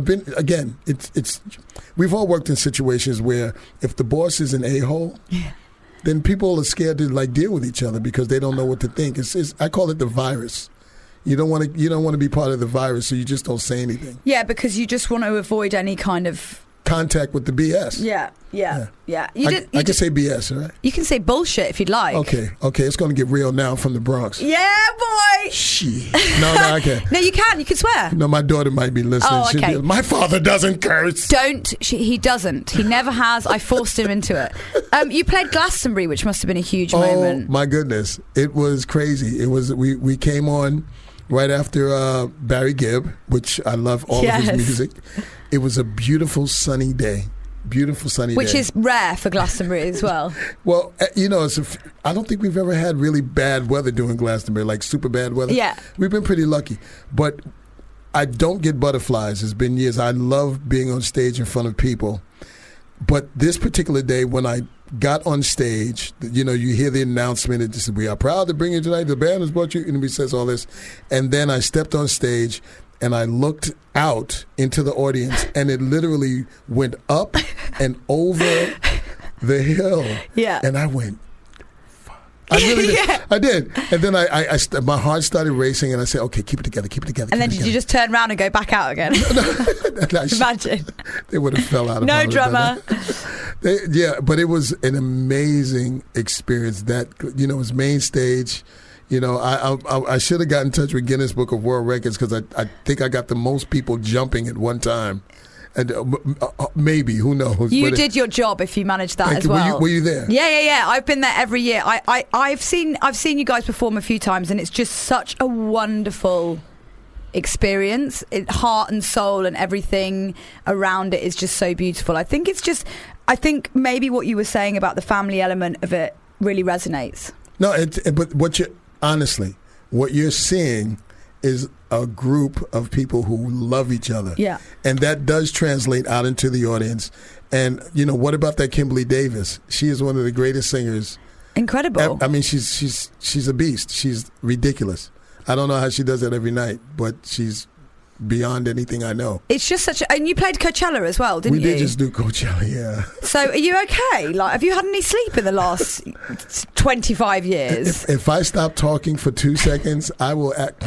we've all worked in situations where if the boss is an a-hole, then people are scared to deal with each other because they don't know what to think. I call it the virus. You don't want to be part of the virus, so you just don't say anything. Yeah, because you just want to avoid any kind of contact with the BS. Yeah. I can say BS, right? You can say bullshit if you'd like. Okay. It's going to get real now from the Bronx. Yeah, boy. Shit. No, I can't. No, you can. You can swear. No, my daughter might be listening. Oh, okay. My father doesn't curse. He doesn't. He never has. I forced him into it. You played Glastonbury, which must have been a huge moment. Oh, my goodness. It was crazy. It was. We came on right after Barry Gibb, which I love all of his music. It was a beautiful sunny day. Which is rare for Glastonbury as well. Well, I don't think we've ever had really bad weather during Glastonbury, like super bad weather. Yeah. We've been pretty lucky. But I don't get butterflies. It's been years. I love being on stage in front of people. But this particular day, when I got on stage, you hear the announcement. It just, we are proud to bring you tonight. The band has brought you. And he says all this. And then I stepped on stage. And I looked out into the audience, and it literally went up and over the hill. Yeah. And I went, fuck. I really did. Yeah. I did. And then I my heart started racing, and I said, okay, keep it together. And then did you just turn around and go back out again? Imagine. They would have fell out of no drummer. But it was an amazing experience. That, it was main stage. I should have got in touch with Guinness Book of World Records because I think I got the most people jumping at one time. And maybe, who knows? You did your job if you managed that as well. Were you there? Yeah. I've been there every year. I've seen you guys perform a few times, and it's just such a wonderful experience. Heart and soul and everything around it is just so beautiful. I think I maybe what you were saying about the family element of it really resonates. No, but honestly, what you're seeing is a group of people who love each other. Yeah. And that does translate out into the audience. And, what about that Kimberly Davis? She is one of the greatest singers. Incredible. I mean, she's a beast. She's ridiculous. I don't know how she does that every night, but she's beyond anything I know. It's just and you played Coachella as well, didn't you? We did just do Coachella, yeah. So are you okay? Like, have you had any sleep in the last 25 years? If I stop talking for 2 seconds, I will act.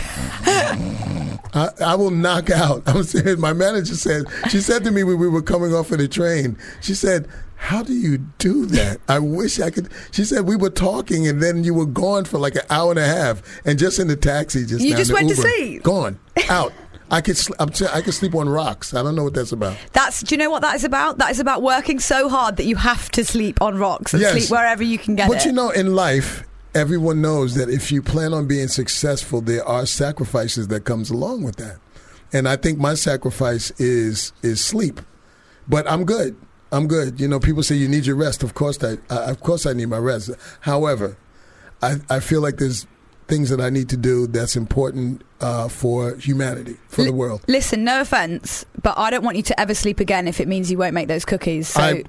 I will knock out. I'm serious. My manager she said to me when we were coming off of the train, she said, how do you do that? I wish I could. She said we were talking and then you were gone for like an hour and a half, and just in the taxi, just you just went Uber, to sleep. Gone out. I could sleep on rocks. I don't know what that's about. Do you know what that is about? That is about working so hard that you have to sleep on rocks and sleep wherever you can get it. But in life, everyone knows that if you plan on being successful, there are sacrifices that comes along with that. And I think my sacrifice is sleep. But I'm good. People say you need your rest. Of course I need my rest. However, I feel like there's things that I need to do that's important for humanity, for the world. Listen, no offense, but I don't want you to ever sleep again if it means you won't make those cookies. So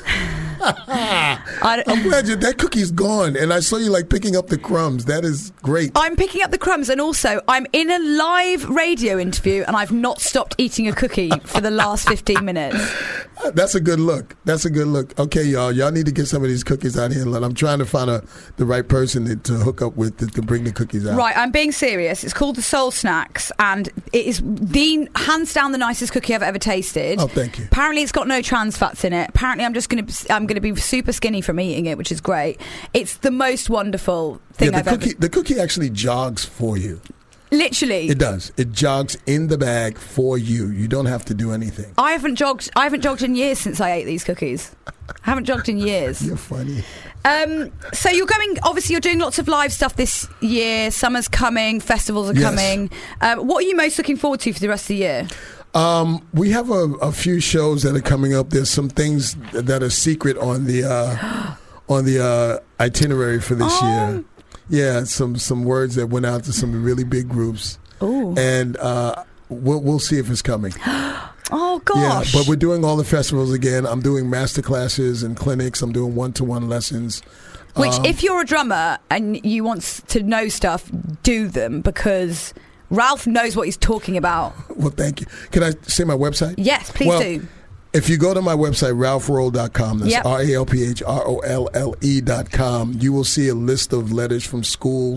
I'm glad that cookie's gone, and I saw you picking up the crumbs. That is great. I'm picking up the crumbs, and also I'm in a live radio interview, and I've not stopped eating a cookie for the last 15 minutes. That's a good look. Okay, y'all need to get some of these cookies out here. I'm trying to find the right person to hook up with to bring the cookies out. Right, I'm being serious. It's called the Soul Snacks, and it is hands down the nicest cookie I've ever tasted. Oh, thank you. Apparently, it's got no trans fats in it. Apparently, I'm going to be super skinny from eating it, which is great. It's the most wonderful thing I've ever. The cookie actually jogs for you. Literally, it does. It jogs in the bag for you. You don't have to do anything. I haven't jogged in years since I ate these cookies. I haven't jogged in years. You're funny. So you're doing lots of live stuff this year. Summer's coming. Festivals are coming. What are you most looking forward to for the rest of the year? We have a few shows that are coming up. There's some things that are secret on the itinerary for this year. Yeah, some words that went out to some really big groups. Ooh. And we'll see if it's coming. Oh gosh! Yeah, but we're doing all the festivals again. I'm doing master classes and clinics. I'm doing one-to-one lessons. Which, if you're a drummer and you want to know stuff, do them, because Ralph knows what he's talking about. Well, thank you. Can I say my website? Yes, please do. If you go to my website, ralphrolle.com, that's RALPHROLLE.com, you will see a list of letters from schools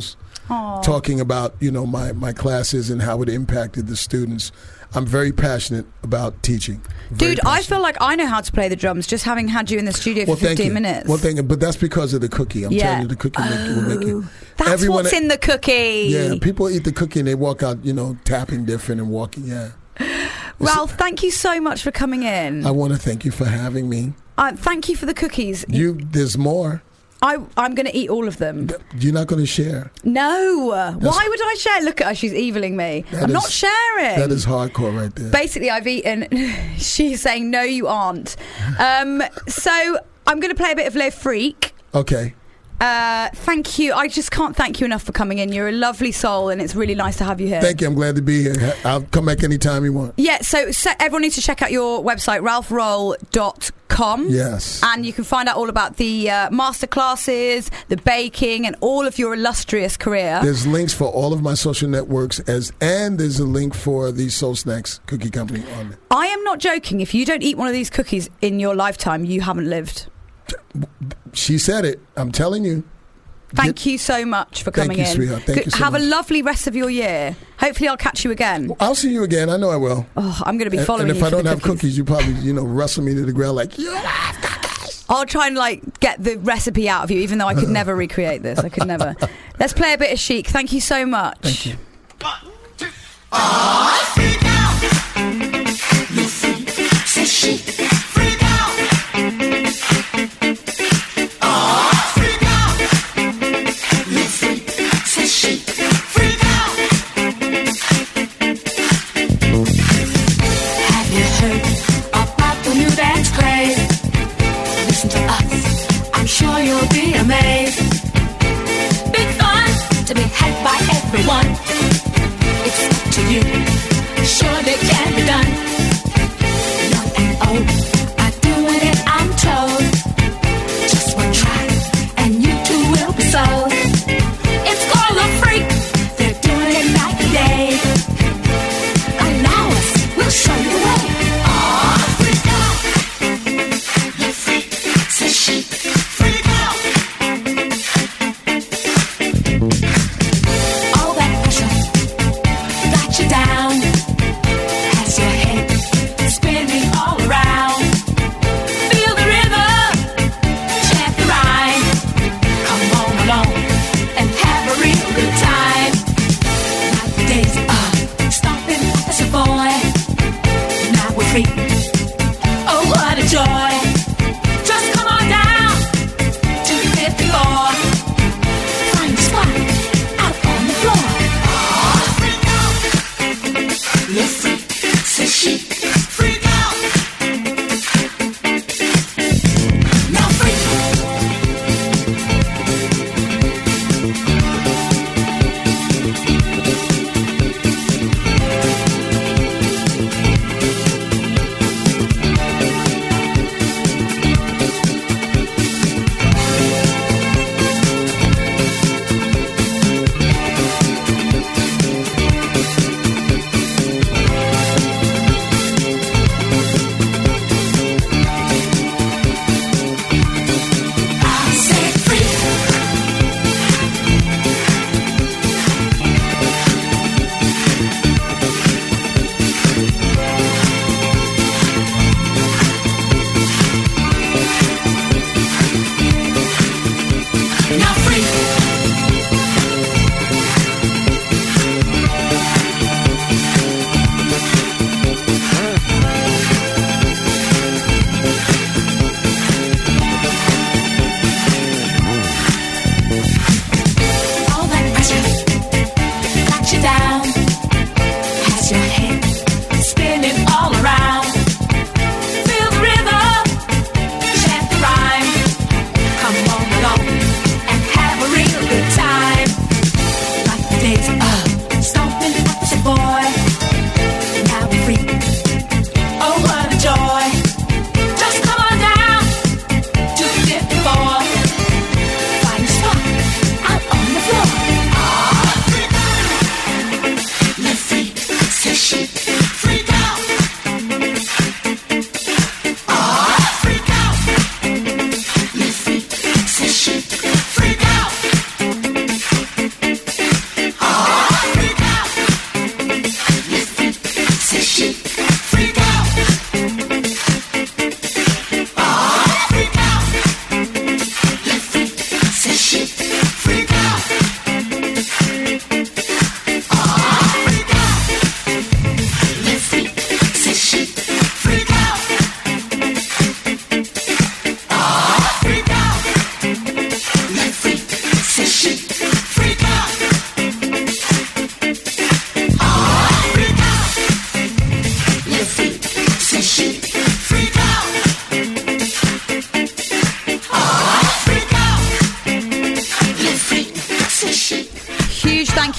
talking about, you know, my classes and how it impacted the students. I'm very passionate about teaching. Dude, I feel like I know how to play the drums just having had you in the studio for 15 minutes. Well, thank you. But that's because of the cookie. I'm telling you, the cookie will make it. That's what's in the cookie. Yeah, people eat the cookie and they walk out, you know, tapping different and walking, Ralph, thank you so much for coming in. I want to thank you for having me. Thank you for the cookies. There's more. I'm going to eat all of them. You're not going to share? No. Why would I share? Look at her. She's eviling me. I'm not sharing. That is hardcore right there. Basically, I've eaten. She's saying, no, you aren't. So I'm going to play a bit of Le Freak. Okay. Thank you. I just can't thank you enough for coming in. You're a lovely soul, and it's really nice to have you here. Thank you. I'm glad to be here. I'll come back anytime you want. Yeah, so everyone needs to check out your website, ralphroll.com. Yes. And you can find out all about the masterclasses, the baking, and all of your illustrious career. There's links for all of my social networks, and there's a link for the Soul Snacks Cookie Company on it. I am not joking. If you don't eat one of these cookies in your lifetime, you haven't lived. She said it. I'm telling you. Thank you so much for coming in. Thank you, sweetheart. Thank you so Have much. a lovely rest of your year. Hopefully I'll catch you again. I'll see you again. I know I will. Oh, I'm going to be following you. And if I don't have cookies, you probably, wrestle me to the ground like, you have cookies. I'll try and get the recipe out of you, even though I could never recreate this. I could never. Let's play a bit of Chic. Thank you so much. Thank you. Freak out. You freak. Say chic. Freak out. Freak out. You freak. Say chic. Freak out. Have you heard about the new dance craze? Listen to us. I'm sure you'll be amazed. Big fun to be had by everyone. It's up to you. Surely can be done. Young and old are doing it, I'm told. Just one try, and you too will be sold. It's called a freak. They're doing it night and day. Allow us, we'll show you the way. Freak out. You freak, say chic. Freak out. All that pressure got you down. Has your head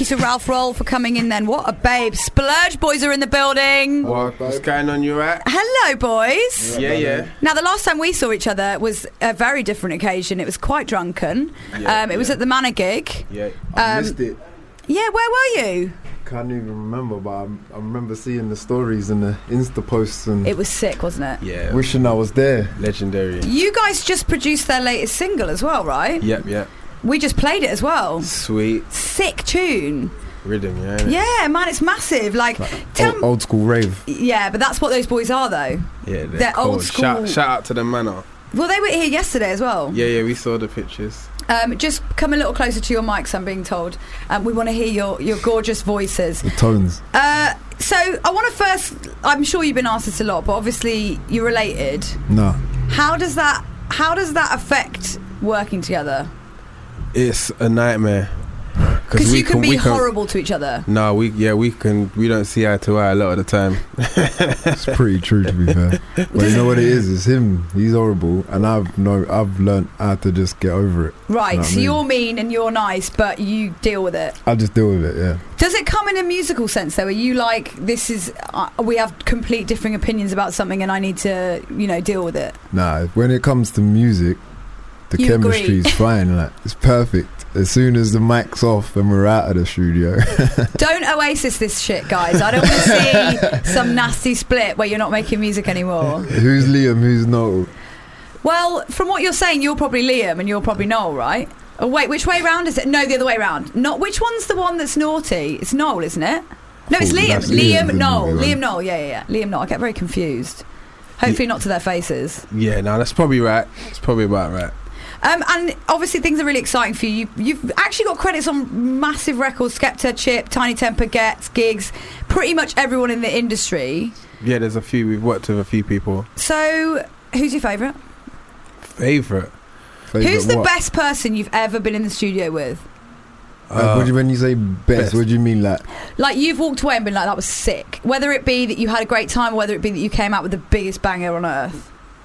you to Ralph Roll for coming in then. What a babe. Splurge boys are in the building. What's going on, you at? Hello, boys. Yeah. Now, the last time we saw each other was a very different occasion. It was quite drunken. It was at the Manor gig. Yeah, I missed it. Yeah, where were you? Can't even remember, but I remember seeing the stories and the Insta posts and It was sick, wasn't it? yeah, wishing I was there. Legendary. You guys just produced their latest single as well, right? Yep. We just played it as well. Sweet. Sick tune. Rhythm, yeah. Innit? Yeah, man, it's massive. Like, Old school rave. Yeah, but that's what those boys are, though. Yeah, They're cool. old school. Shout out to the Manor. Well, they were here yesterday as well. Yeah, we saw the pictures. Just come a little closer to your mics, I'm being told. We want to hear your gorgeous voices. The tones. So I want to first, I'm sure you've been asked this a lot, but obviously you're related. No. How does that affect working together? It's a nightmare. Because you can be horrible to each other. No, we don't see eye to eye a lot of the time. It's pretty true, to be fair. But you know what it is? It's him. He's horrible, and I've learned how to just get over it. Right. You know what So I mean? you're mean and you're nice, but you deal with it. I just deal with it. Yeah. Does it come in a musical sense though? Are you like, this is we have complete differing opinions about something, and I need to deal with it? Nah. When it comes to music, the You chemistry agree. is fine. Like, it's perfect. As soon as the mic's off and we're out of the studio. Don't Oasis this shit, guys. I don't want to see some nasty split where you're not making music anymore. Who's Liam? Who's Noel? Well, from what you're saying, you're probably Liam and you're probably Noel, right? Oh, wait, which way round is it? No, the other way round. Not which one's the one that's naughty? It's Noel, isn't it? No, it's Liam. That's Liam Liam, Noel. isn't it? Liam Noel. Yeah. Liam Noel. I get very confused. Hopefully not to their faces. Yeah, no, that's probably right. It's probably about right. And obviously things are really exciting for you. You've actually got credits on massive records: Skepta, Chip, Tiny Temper, Gets, Gigs, pretty much everyone in the industry. Yeah, there's a few. We've worked with a few people. So, who's your favourite? Favourite? Who's the what? best person you've ever been in the studio with? When you say best, what do you mean, like? Like, you've walked away and been like, that was sick. Whether it be that you had a great time, or whether it be that you came out with the biggest banger on earth.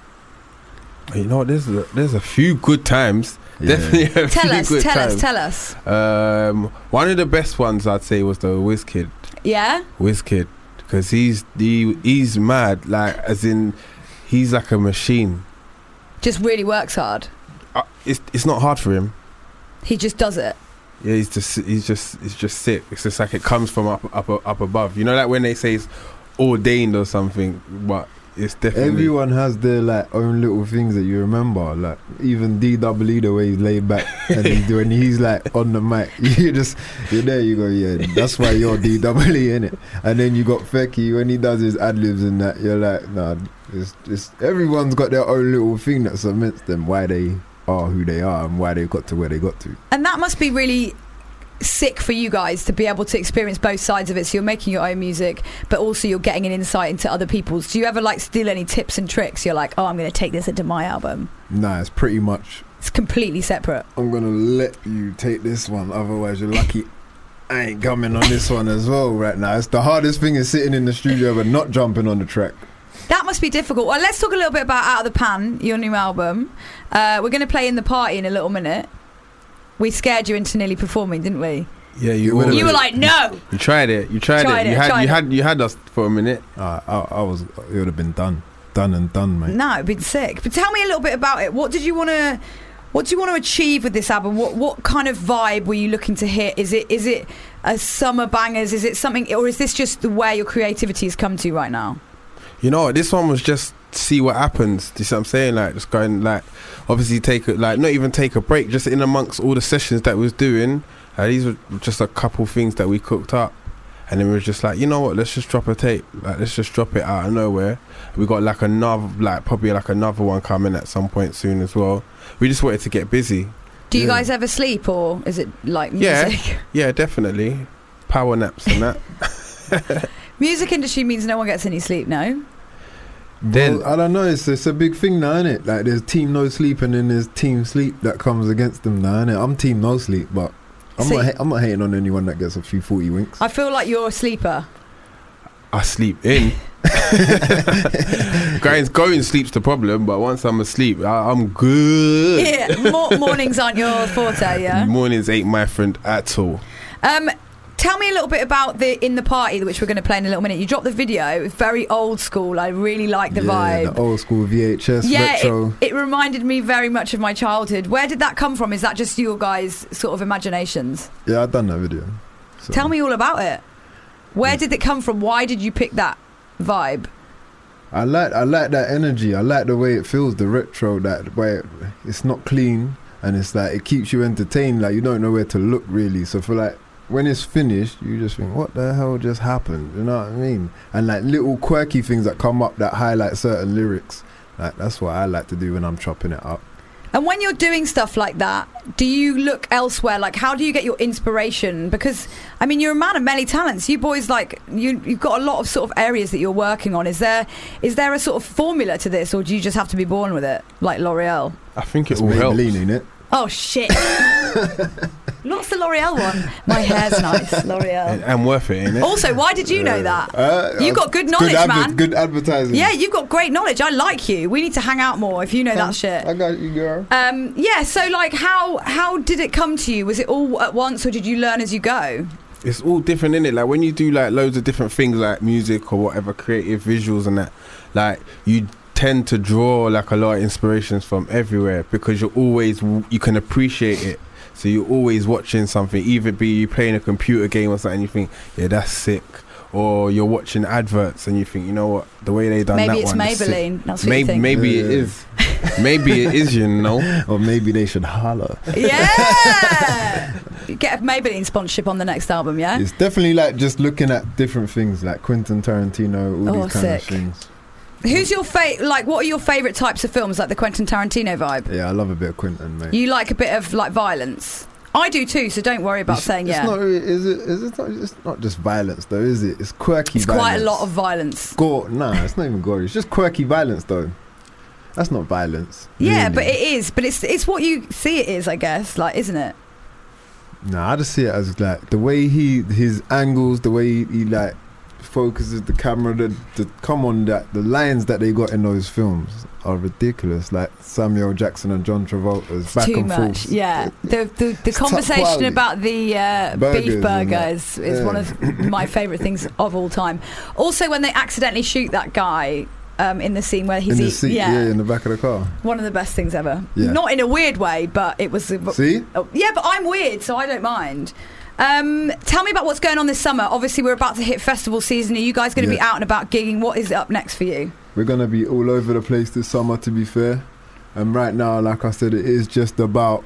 You know what? There's a few good times. Yeah. Definitely a Tell few us, good tell times. us. One of the best ones I'd say was the WizKid. Yeah? WizKid, because he's mad. Like, as in, he's like a machine. Just really works hard. It's not hard for him. He just does it. Yeah, he's just sick. It's just like it comes from up above. You know, like when they say it's ordained or something, but it's definitely. Everyone has their like own little things that you remember. Like even DWE, the way he's laid back and when he's like on the mic, you're there. You go, yeah, that's why you're DWE, innit? And then you got Fecky when he does his ad libs and that. You're like, nah, it's everyone's got their own little thing that cements them why they are who they are and why they got to where they got to. And that must be really sick for you guys to be able to experience both sides of it. So you're making your own music, but also you're getting an insight into other people's. Do you ever like steal any tips and tricks? You're like, oh, I'm going to take this into my album. Nah, it's pretty much. It's completely separate. I'm gonna let you take this one, otherwise you're lucky I ain't coming on this one as well right now. It's the hardest thing is sitting in the studio but not jumping on the track. That must be difficult. Well, let's talk a little bit about Out of the Pan, your new album. We're going to play In the Party in a little minute. We scared you into nearly performing, didn't we? Yeah, you were like, no. You tried it. You had us for a minute. It would have been done and done, mate. No, it'd been sick. But tell me a little bit about it. What do you want to achieve with this album? What kind of vibe were you looking to hit? Is it a summer bangers? Is it something, or is this just where your creativity has come to right now? You know, this one was just see what happens. Do you see what I'm saying? Like, just going, like, obviously not even take a break, just in amongst all the sessions that we was doing. These were just a couple things that we cooked up. And then we were just like, you know what, let's just drop a tape. Like, let's just drop it out of nowhere. We got like probably another one coming at some point soon as well. We just wanted to get busy. Do you guys ever sleep, or is it like music? Yeah, definitely. Power naps and that. Music industry means no one gets any sleep, no? Well, I don't know, it's a big thing now, isn't it? Like, there's team no sleep and then there's team sleep that comes against them now, innit? I'm team no sleep, but I'm not hating on anyone that gets a few 40 winks. I feel like you're a sleeper. I sleep in. Going sleep's the problem, but once I'm asleep, I'm good. Yeah, mornings aren't your forte, yeah? Mornings ain't my friend at all. Tell me a little bit about In the Party, which we're going to play in a little minute. You dropped the video. It's very old school. I really like the vibe. The old school VHS retro. It reminded me very much of my childhood. Where did that come from? Is that just your guys' sort of imaginations? Yeah, I've done that video. So. Tell me all about it. Where did it come from? Why did you pick that vibe? I like that energy. I like the way it feels, the retro, that way it's not clean, and it's like it keeps you entertained. Like you don't know where to look really. So for like when it's finished, you just think, what the hell just happened? You know what I mean? And like little quirky things that come up that highlight certain lyrics. Like that's what I like to do when I'm chopping it up. And when you're doing stuff like that, do you look elsewhere? Like, how do you get your inspiration? Because, I mean, you're a man of many talents. You boys, like, you've got a lot of sort of areas that you're working on. Is there a sort of formula to this, or do you just have to be born with it, like L'Oreal? I think it all helps. Maybelline, innit? Oh, shit. What's the L'Oreal one? My hair's nice, L'Oreal. And worth it, ain't it? Also, why did you know that? You've got good knowledge, man. Good advertising. Yeah, you've got great knowledge. I like you. We need to hang out more if you know that shit. I got you, girl. Yeah, so, like, how did it come to you? Was it all at once, or did you learn as you go? It's all different, innit? Like, when you do, like, loads of different things, like music or whatever, creative visuals and that, like, you tend to draw like a lot of inspirations from everywhere because you can appreciate it, so you're always watching something, either be you playing a computer game or something, you think, yeah, that's sick, or you're watching adverts and you think, you know what, the way they done maybe that one, maybe it's Maybelline. That's what you think. Maybe it is. Maybe it is, you know. Or maybe they should holler. Yeah. Get a Maybelline sponsorship on the next album. Yeah, it's definitely like just looking at different things like Quentin Tarantino, all these kind of things. Who's your what are your favourite types of films, like the Quentin Tarantino vibe? Yeah, I love a bit of Quentin, mate. You like a bit of like violence? I do too, so don't worry about saying yeah. It's not just violence though, is it? It's quirky violence. Quite a lot of violence. Gore? Nah, it's not even gory. It's just quirky violence though. That's not violence. Yeah, really. But it is. But it's what you see it is, I guess. Like, isn't it? Nah, I just see it as like the way his angles, the way he like focuses the camera, the lines that they got in those films are ridiculous. Like Samuel Jackson and John Travolta's back and forth. Yeah, the conversation about the beef burger is one of my favourite things of all time. Also, when they accidentally shoot that guy in the scene where he's in the back of the car. One of the best things ever. Yeah. Not in a weird way, but it was. See? Yeah, but I'm weird, so I don't mind. Tell me about what's going on this summer. Obviously, we're about to hit festival season. Are you guys going to be out and about gigging? What is up next for you? We're going to be all over the place this summer, to be fair. And right now, like I said, it is just about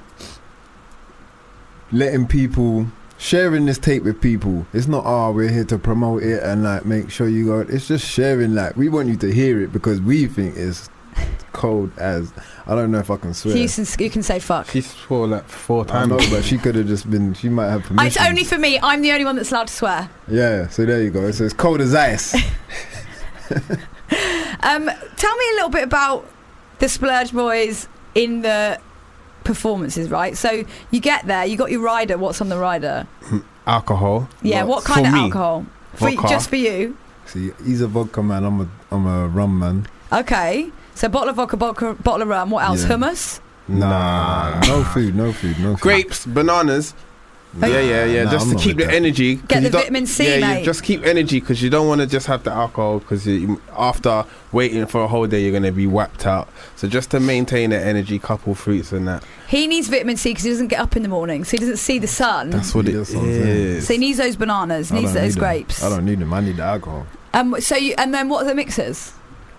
letting people, sharing this tape with people. It's not, we're here to promote it and like make sure you go. It's just sharing. Like, we want you to hear it because we think it's cold as, I don't know if I can swear. You can say fuck. She swore like 4 times. I know, but she could have just been, she might have permission. It's only for me. I'm the only one that's allowed to swear. Yeah, so there you go. So it's cold as ice. Tell me a little bit about the Splurge Boys in the performances, right? So you get there, you got your rider. What's on the rider? Alcohol. Yeah, what kind of alcohol? Just for you? See, he's a vodka man. I'm a rum man. Okay. So bottle of vodka, bottle of rum. What else? Yeah. Hummus? Nah. No food. Grapes, bananas. Yeah. Nah, just to keep the energy. Get the vitamin C, mate. You just keep energy because you don't want to just have the alcohol because after waiting for a whole day you're going to be whacked out. So just to maintain the energy, couple fruits and that. He needs vitamin C because he doesn't get up in the morning, so he doesn't see the sun. That's what it is. So he needs those bananas, needs those grapes. I don't need them. I need the alcohol. And then what are the mixers?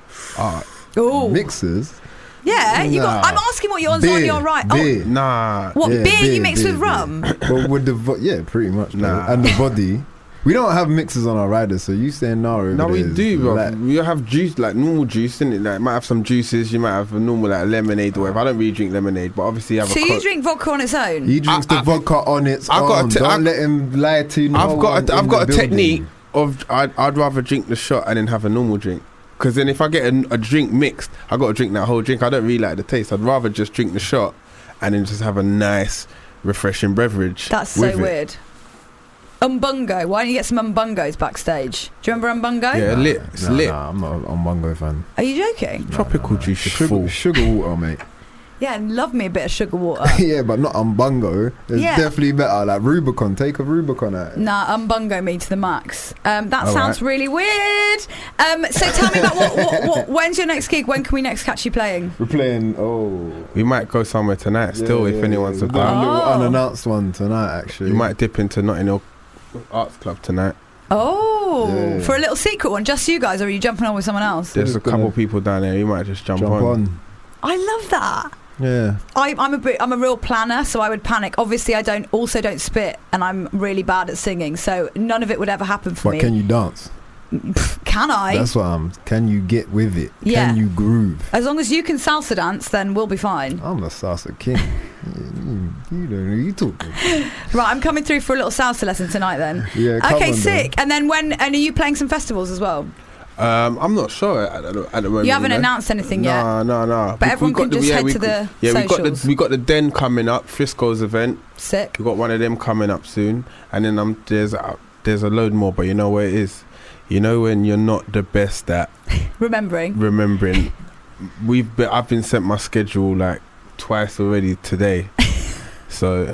Mixers? Yeah, I'm asking what yours on your right. Beer. Nah. What, beer you mix with rum? Well, with the pretty much. Nah. And the body. We don't have mixers on our riders, so you saying no? No, we do, bro. Like, we have juice, like normal juice, innit? Like, might have some juices. You might have a normal like lemonade or whatever. I don't really drink lemonade, but obviously you have. So you drink vodka on its own? He drinks the vodka on its own. Don't let him lie to you. I've got a technique of I'd rather drink the shot and then have a normal drink. Because then if I get a drink mixed, I got to drink that whole drink. I don't really like the taste. I'd rather just drink the shot and then just have a nice, refreshing beverage. That's so weird. Umbungo. Why don't you get some Umbungos backstage? Do you remember Umbungo? Yeah, lit. It's lit. Nah, I'm not an Umbungo fan. Are you joking? Tropical juice is full. Sugar water, mate. Yeah, and love me a bit of sugar water. Yeah, but not Umbungo. It's Yeah. definitely better. Like Rubicon, take a Rubicon out. Nah, Umbungo me to the max. That All sounds right. really weird. So tell me about what when's your next gig? When can we next catch you playing? We're playing. We might go somewhere tonight. Still, if anyone's we're doing a little about. unannounced one tonight. Actually, You might dip into Notting Hill Arts Club tonight. Oh, Yeah. for a little secret one, just you guys, or are you jumping on with someone else? There's a couple people down there. You might just jump on. I love that. Yeah. I'm a real planner, so I would panic. Obviously, I don't spit, and I'm really bad at singing, so none of it would ever happen for But me. can you dance? Can I? That's what Can you get with it? Yeah. Can you groove? As long as you can salsa dance, then we'll be fine. I'm a salsa king. You don't know. You talking? Right, I'm coming through for a little salsa lesson tonight then. Yeah. Come Okay, on, sick. And then are you playing some festivals as well? I'm not sure at the moment. You haven't announced anything yet? No. But everyone can just head to the socials. we got the Den coming up, Frisco's event. Sick. We got one of them coming up soon, and then there's a load more. But you know where it is. You know when you're not the best at remembering. I've been sent my schedule like twice already today, so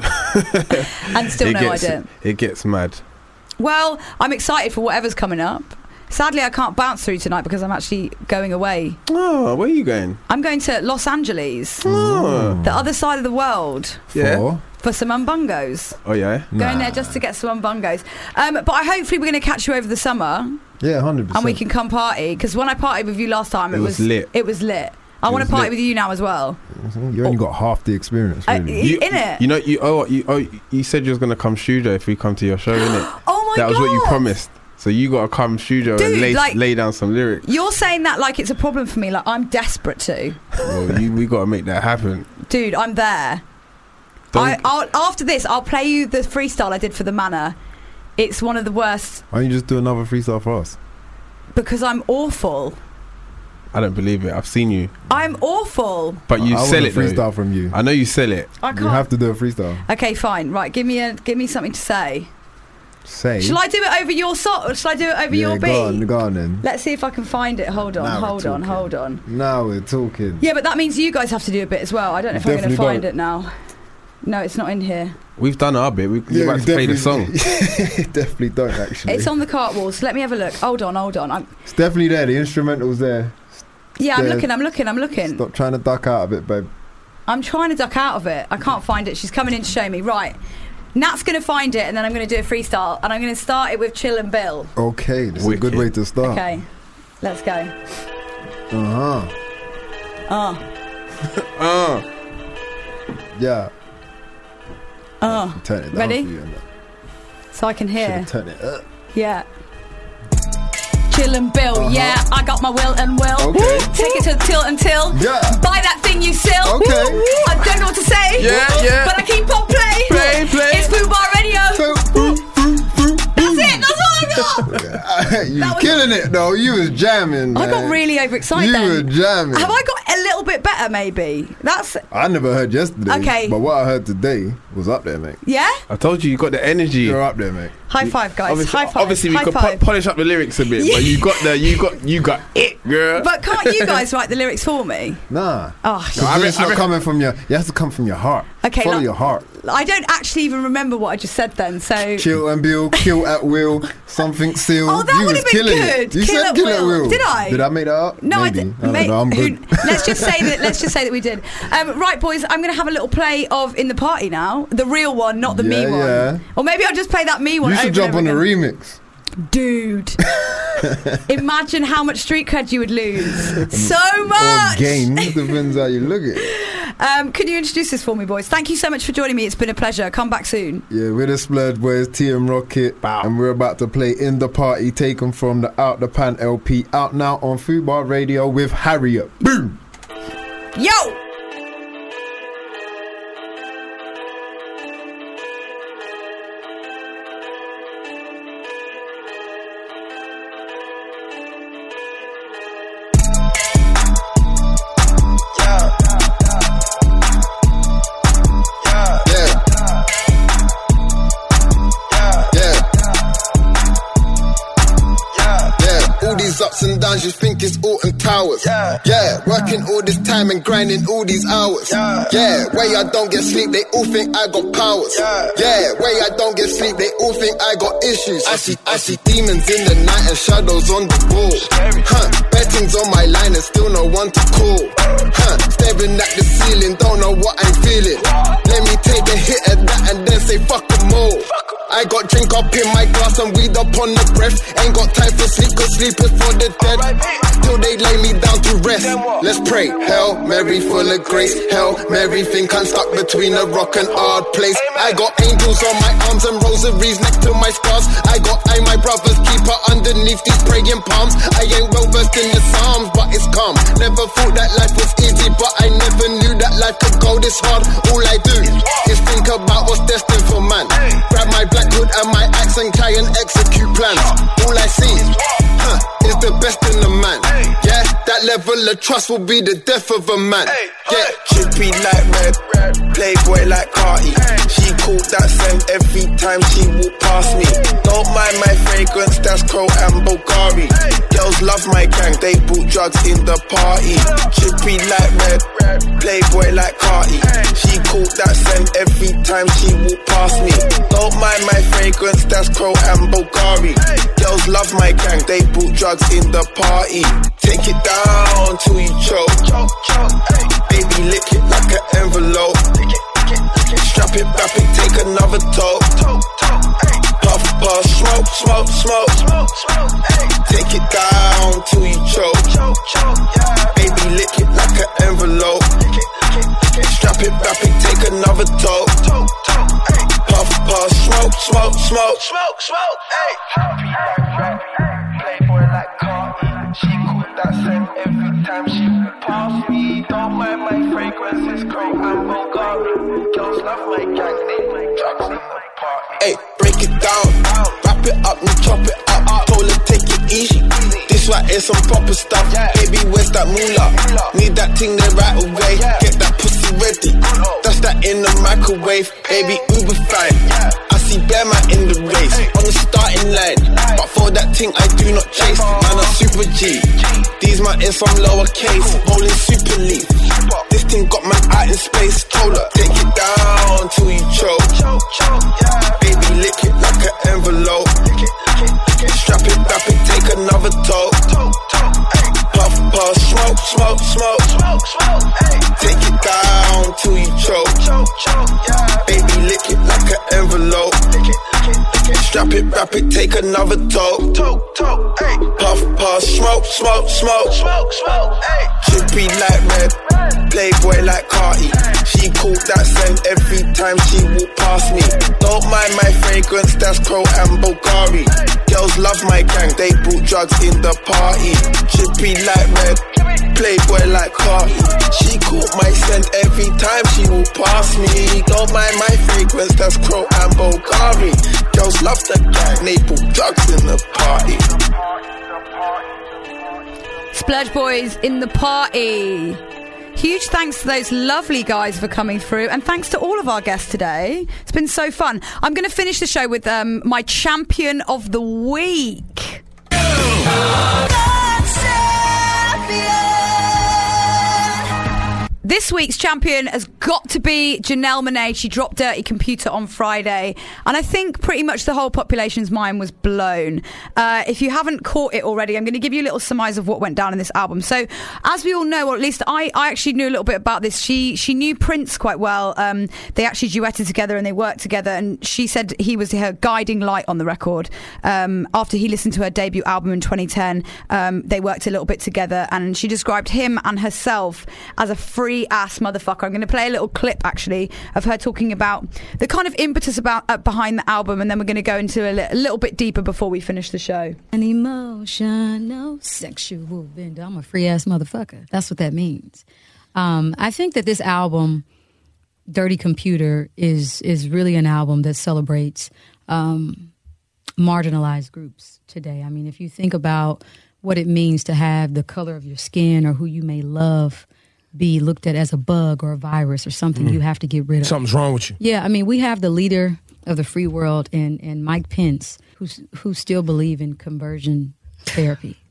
And still no idea. It gets mad. Well, I'm excited for whatever's coming up. Sadly, I can't bounce through tonight because I'm actually going away. Oh, where are you going? I'm going to Los Angeles, Oh. the other side of the world. Yeah. For some umbungos. Oh yeah. Going there just to get some umbungos. But hopefully we're going to catch you over the summer. Yeah, 100%. And we can come party, because when I partied with you last time, it was lit. It was lit. I want to was party lit. with you now as well. You only got half the experience, really. In it. You know, you said you was gonna come studio if we come to your show, innit? Oh my That was what you God. promised. So you gotta come studio Dude, and like- lay down some lyrics. You're saying that like it's a problem for me, like I'm desperate to. Well, we gotta make that happen. Dude, I'm there. After this, I'll play you the freestyle I did for the Manor. It's one of the worst Why don't you just do another freestyle for us? because I'm awful. I don't believe it. I've seen you, I'm awful. but you I want sell a it though. freestyle from you. I know you sell it. I You can't. have to do a freestyle. Okay, fine. Right, give me something to say. Say. Shall I do it over your song? Or shall I do it over your beat? Go on then. Let's see if I can find it. Hold on, Now we're hold on. Now we're talking. Yeah, but that means you guys have to do a bit as well. I don't know if I'm going to Definitely find don't. it now. No, it's not in here. We've done our bit. We're about to play the song. Definitely don't actually. It's on the cartwheel, so let me have a look. Hold on. It's definitely there. The instrumental's there. Yeah, I'm There. looking. Stop trying to duck out of it, babe. I'm trying to duck out of it. I can't find it. She's coming in to show me. Right. Nat's going to find it, and then I'm going to do a freestyle, and I'm going to start it with Chill and Bill. Okay, this is a good way to start. Okay, let's go. Yeah. Turn it down Ready? for you. So I can hear. Should've turned it up. Yeah. Chill and Bill, yeah, I got my will and will. Okay. Take it to till until. Yeah. Buy that thing you sell. Okay. I don't know what to say. Yeah. But I keep on playing. Play. It's Foo Bar Radio. That's it. That's all I got. You was killing it though. You was jamming, man. I got really overexcited. You then. were jamming. Have I got a little bit better? Maybe. That's I never heard yesterday. Okay. But what I heard today was up there, mate. yeah. I told you got the energy. You're up there, mate. High five, guys. High five. Obviously, we High could five. polish up the lyrics a bit, but you got it, girl. But can't you guys write the lyrics for me? Nah. Oh, No, it's not coming from your. You have to come from your heart. Okay, Follow like- your heart. I don't actually even remember what I just said then. So Chill and Bill, kill at will, something seal. Oh, that you would've was been killing good. It. You Kill said at kill at will. will. Did I? Did I make that up? No, Maybe. I did. don't know. I'm good. Let's just say that we did. Right, boys. I'm going to have a little play of In the Party now, the real one, not the me Yeah, one. yeah. Or maybe I'll just play that me one. You should over jump on and the over again. remix. Dude. Imagine how much street cred you would lose. So Or much. gain. Depends how you look at it. Can you introduce this for me, boys? Thank you so much for joining me. It's been a pleasure. Come back soon. Yeah, we're the Splurge Boys, TM Rocket, and we're about to play In the Party, taken from the Out the Pan LP, out now on Fubar Radio with Harriet. Boom! Yo! ups and downs, you think it's Alton Towers. Yeah, working all this time and grinding all these hours. Yeah, way I don't get sleep, they all think I got powers. Yeah, way I don't get sleep, they all think I got issues. I see demons in the night and shadows on the wall. Betting's on my line and still no one to call. Staring at the ceiling, don't know what I'm feeling. Let me take a hit at that and then say fuck them all. I got drink up in my glass and weed up on the breath. Ain't got time for sleep, cause sleep is for the dead. Till they lay me down to rest. Let's pray. Hail Mary full of grace. Hail Mary, think I'm stuck between a rock and hard place. I got angels on my arms and rosaries next to my scars. I my brother's keeper underneath these praying palms. I ain't well versed in the Psalms, but it's calm. Never thought that life was easy, but I never knew that life could go this hard. All I do is think about what's destined for man. Grab my black hood and my axe and try and execute plans. All I see is the best in the man. Yeah, that level of trust will be the death of a man. Yeah, chippy like red, playboy like Carti. She caught that scent every time she walk past me. Don't mind my fragrance, that's Crow and Bulgari. Girls love my gang, they bought drugs in the party. Chippy like red, playboy like Carti. She caught that scent every time she walk past me. Don't mind my fragrance, that's Crow and Bulgari. Girls love my gang, they bought drugs in the party. Take it down till you choke. Baby, lick it like an envelope. Strap it, wrap it, take another toke. Puff, puff, smoke, smoke, smoke. Take it down till you choke. Baby, lick it like an envelope. Strap it, wrap it, take another toke. Puff, puff, smoke, smoke, smoke. Playboy like Carti. She caught that scent every time she would pass me. Don't mind my fragrance, it's Crow and Bulgari. Girls love my gang, they bring drugs in the party. Hey, break it down, wrap it up and chop it up. Told her take it easy. This right here's some proper stuff. Baby, where's that moolah? Need that thing there right away. Get that pussy ready. Dash that in the microwave. Baby, Uber fine. I see bear man in the race on the starting line. But for that thing I do not chase. Man, I'm super G. These man in some lowercase, rolling super leaf. This thing got man out in space. Told her, take it down till you choke. Baby, lick it like an envelope. Strap it, wrap it, take another toke. Puff, puff, smoke, smoke, smoke. Take it down till you choke. Baby, lick it like an envelope. Strap it, wrap it, take another toke. Puff, puff, smoke, smoke, smoke. Chippy like red, playboy like Carti. She caught that scent every time she walk past me. Don't mind my fragrance, that's Crow and Bulgari. Girls love my gang, they brought drugs in the party. Chippy like red, playboy like Carti. She caught my scent every time she walk past me. Don't mind my fragrance, that's Crow and Bulgari. Girls love the gang, they brought drugs in the party. Splurge Boys in the party. Huge thanks to those lovely guys for coming through, and thanks to all of our guests today. It's been so fun. I'm going to finish the show with my champion of the week. This week's champion has got to be Janelle Monáe. She dropped Dirty Computer on Friday, and I think pretty much the whole population's mind was blown. If you haven't caught it already, I'm going to give you a little surmise of what went down in this album. So, as we all know, or at least I actually knew a little bit about this, she knew Prince quite well. They actually duetted together and they worked together, and she said he was her guiding light on the record. After he listened to her debut album in 2010, they worked a little bit together, and she described him and herself as a free ass motherfucker. I'm going to play a little clip actually of her talking about the kind of impetus about behind the album, and then we're going to go into a little bit deeper before we finish the show. An emotional sexual bender. I'm a free ass motherfucker. That's what that means. I think that this album, Dirty Computer, is really an album that celebrates marginalized groups today. I mean, if you think about what it means to have the color of your skin or who you may love be looked at as a bug or a virus or something you have to get rid of. Something's wrong with you. Yeah, I mean, we have the leader of the free world and Mike Pence who still believe in conversion therapy.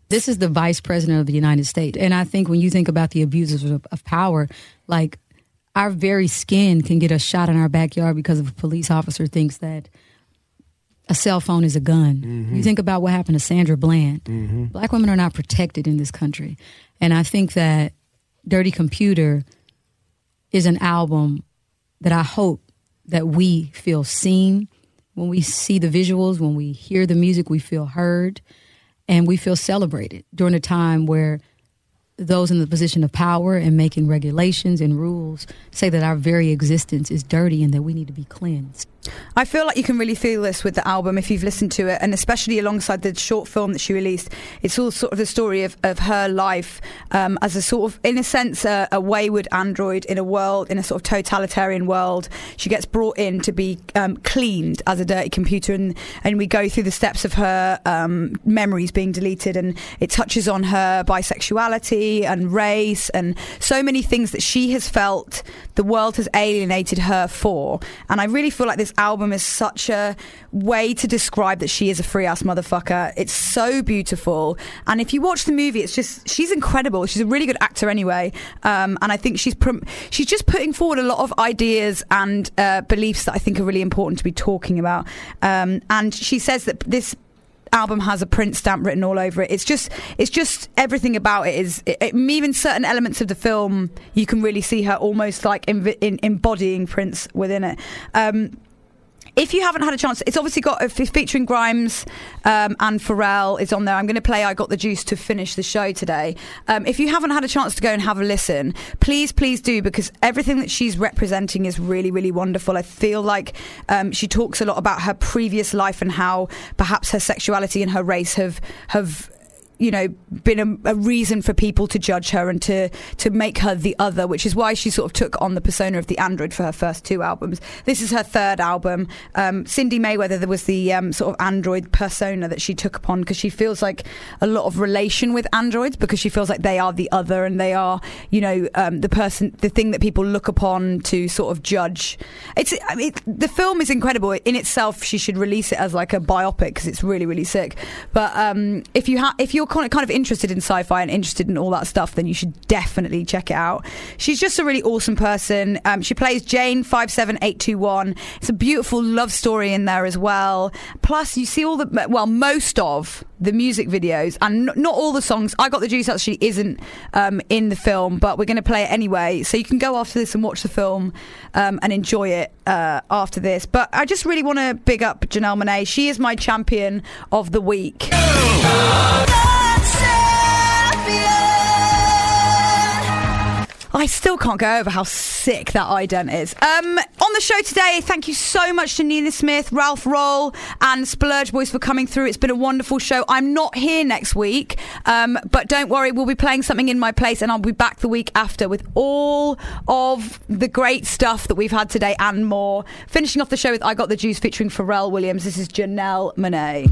This is the vice president of the United States. And I think when you think about the abuses of power, like our very skin can get us shot in our backyard because of a police officer thinks that a cell phone is a gun. Mm-hmm. You think about what happened to Sandra Bland. Mm-hmm. Black women are not protected in this country. And I think that Dirty Computer is an album that I hope that we feel seen. When we see the visuals, when we hear the music, we feel heard. And we feel celebrated during a time where those in the position of power and making regulations and rules say that our very existence is dirty and that we need to be cleansed. I feel like you can really feel this with the album if you've listened to it, and especially alongside the short film that she released. It's all sort of the story of her life as a sort of, in a sense, a wayward android in a world, in a sort of totalitarian world. She gets brought in to be cleaned as a dirty computer, and we go through the steps of her memories being deleted, and it touches on her bisexuality and race and so many things that she has felt the world has alienated her for. And I really feel like this album is such a way to describe that she is a free-ass motherfucker. It's so beautiful. And if you watch the movie, it's just, she's incredible. She's a really good actor anyway. And I think she's just putting forward a lot of ideas and beliefs that I think are really important to be talking about. And she says that this album has a Prince stamp written all over it. It's just everything about it is even certain elements of the film you can really see her almost like embodying Prince within it. If you haven't had a chance, it's obviously got featuring Grimes and Pharrell is on there. I'm going to play I Got the Juice to finish the show today. If you haven't had a chance to go and have a listen, please do, because everything that she's representing is really, really wonderful. I feel like she talks a lot about her previous life and how perhaps her sexuality and her race have been a reason for people to judge her and to make her the other, which is why she sort of took on the persona of the android for her first two albums. This is her third album. Cindy Mayweather, there was the sort of android persona that she took upon because she feels like a lot of relation with androids because she feels like they are the other and they are, the thing that people look upon to sort of judge. The film is incredible in itself. She should release it as like a biopic because it's really, really sick. But if you're kind of interested in sci-fi and interested in all that stuff, then you should definitely check it out. She's just a really awesome person. She plays Jane 57821. It's a beautiful love story in there as well. Plus, you see most of the music videos and not all the songs. I Got the Juice actually isn't in the film, but we're going to play it anyway. So you can go after this and watch the film and enjoy it after this. But I just really want to big up Janelle Monáe. She is my champion of the week. I still can't go over how sick that ident is. On the show today, thank you so much to Nina Smith, Ralph Roll and Splurge Boys for coming through. It's been a wonderful show. I'm not here next week, but don't worry, we'll be playing something in my place and I'll be back the week after with all of the great stuff that we've had today and more. Finishing off the show with I Got the Juice featuring Pharrell Williams. This is Janelle Monáe.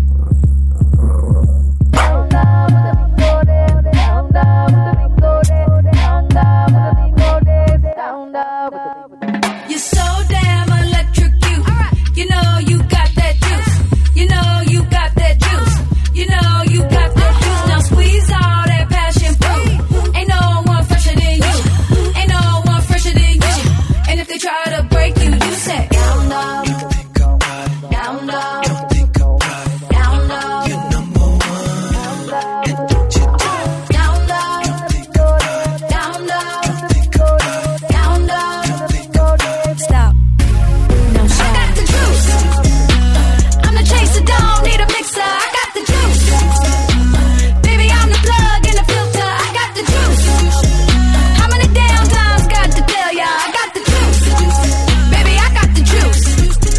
You're so damn electric, you know you got that juice. You know you got that juice. You know you got that juice. Now squeeze all that passion fruit. Ain't no one fresher than you. Ain't no one fresher than you. And if they try to break you, you say down dog, down dog, down dog. You're number one. Down dog, down dog, down dog. Stop. No shot. I got the juice. I'm the chaser, don't need a mixer. I got the juice. Baby, I'm the plug in the filter. I got the juice. How many damn times got to tell ya? I got the juice. Baby, I got the juice.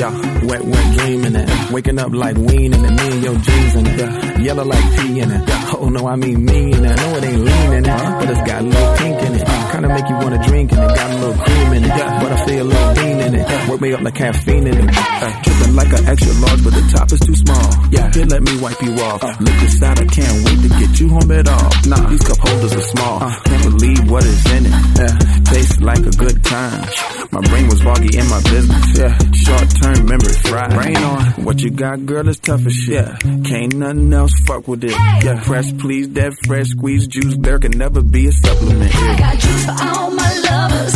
Yeah, wet dreaming it. Waking up like wean in it. Me and your jeans in it. Yeah, yellow like pee in it. Oh no, I mean mean in it. I know it ain't lean in it, but it's got a little pink in it. Kinda make you wanna drink in it. Got a little cream in it, but I feel a little bean in it. Work me up like caffeine in it. Tripping like an extra large, but the top is too small. Yeah, here let me wipe you off. Look inside, I can't wait to get you home at all. Nah, these cup holders are small. Can't believe what is in it. Tastes like a good time. My brain was foggy in my business. Yeah, short-term memory fried. Brain on. What you got, girl, is tough as shit. Can't nothing else fuck with it. Yeah, fresh, please, that fresh squeeze juice. There can never be a supplement. I got juice for all my lovers.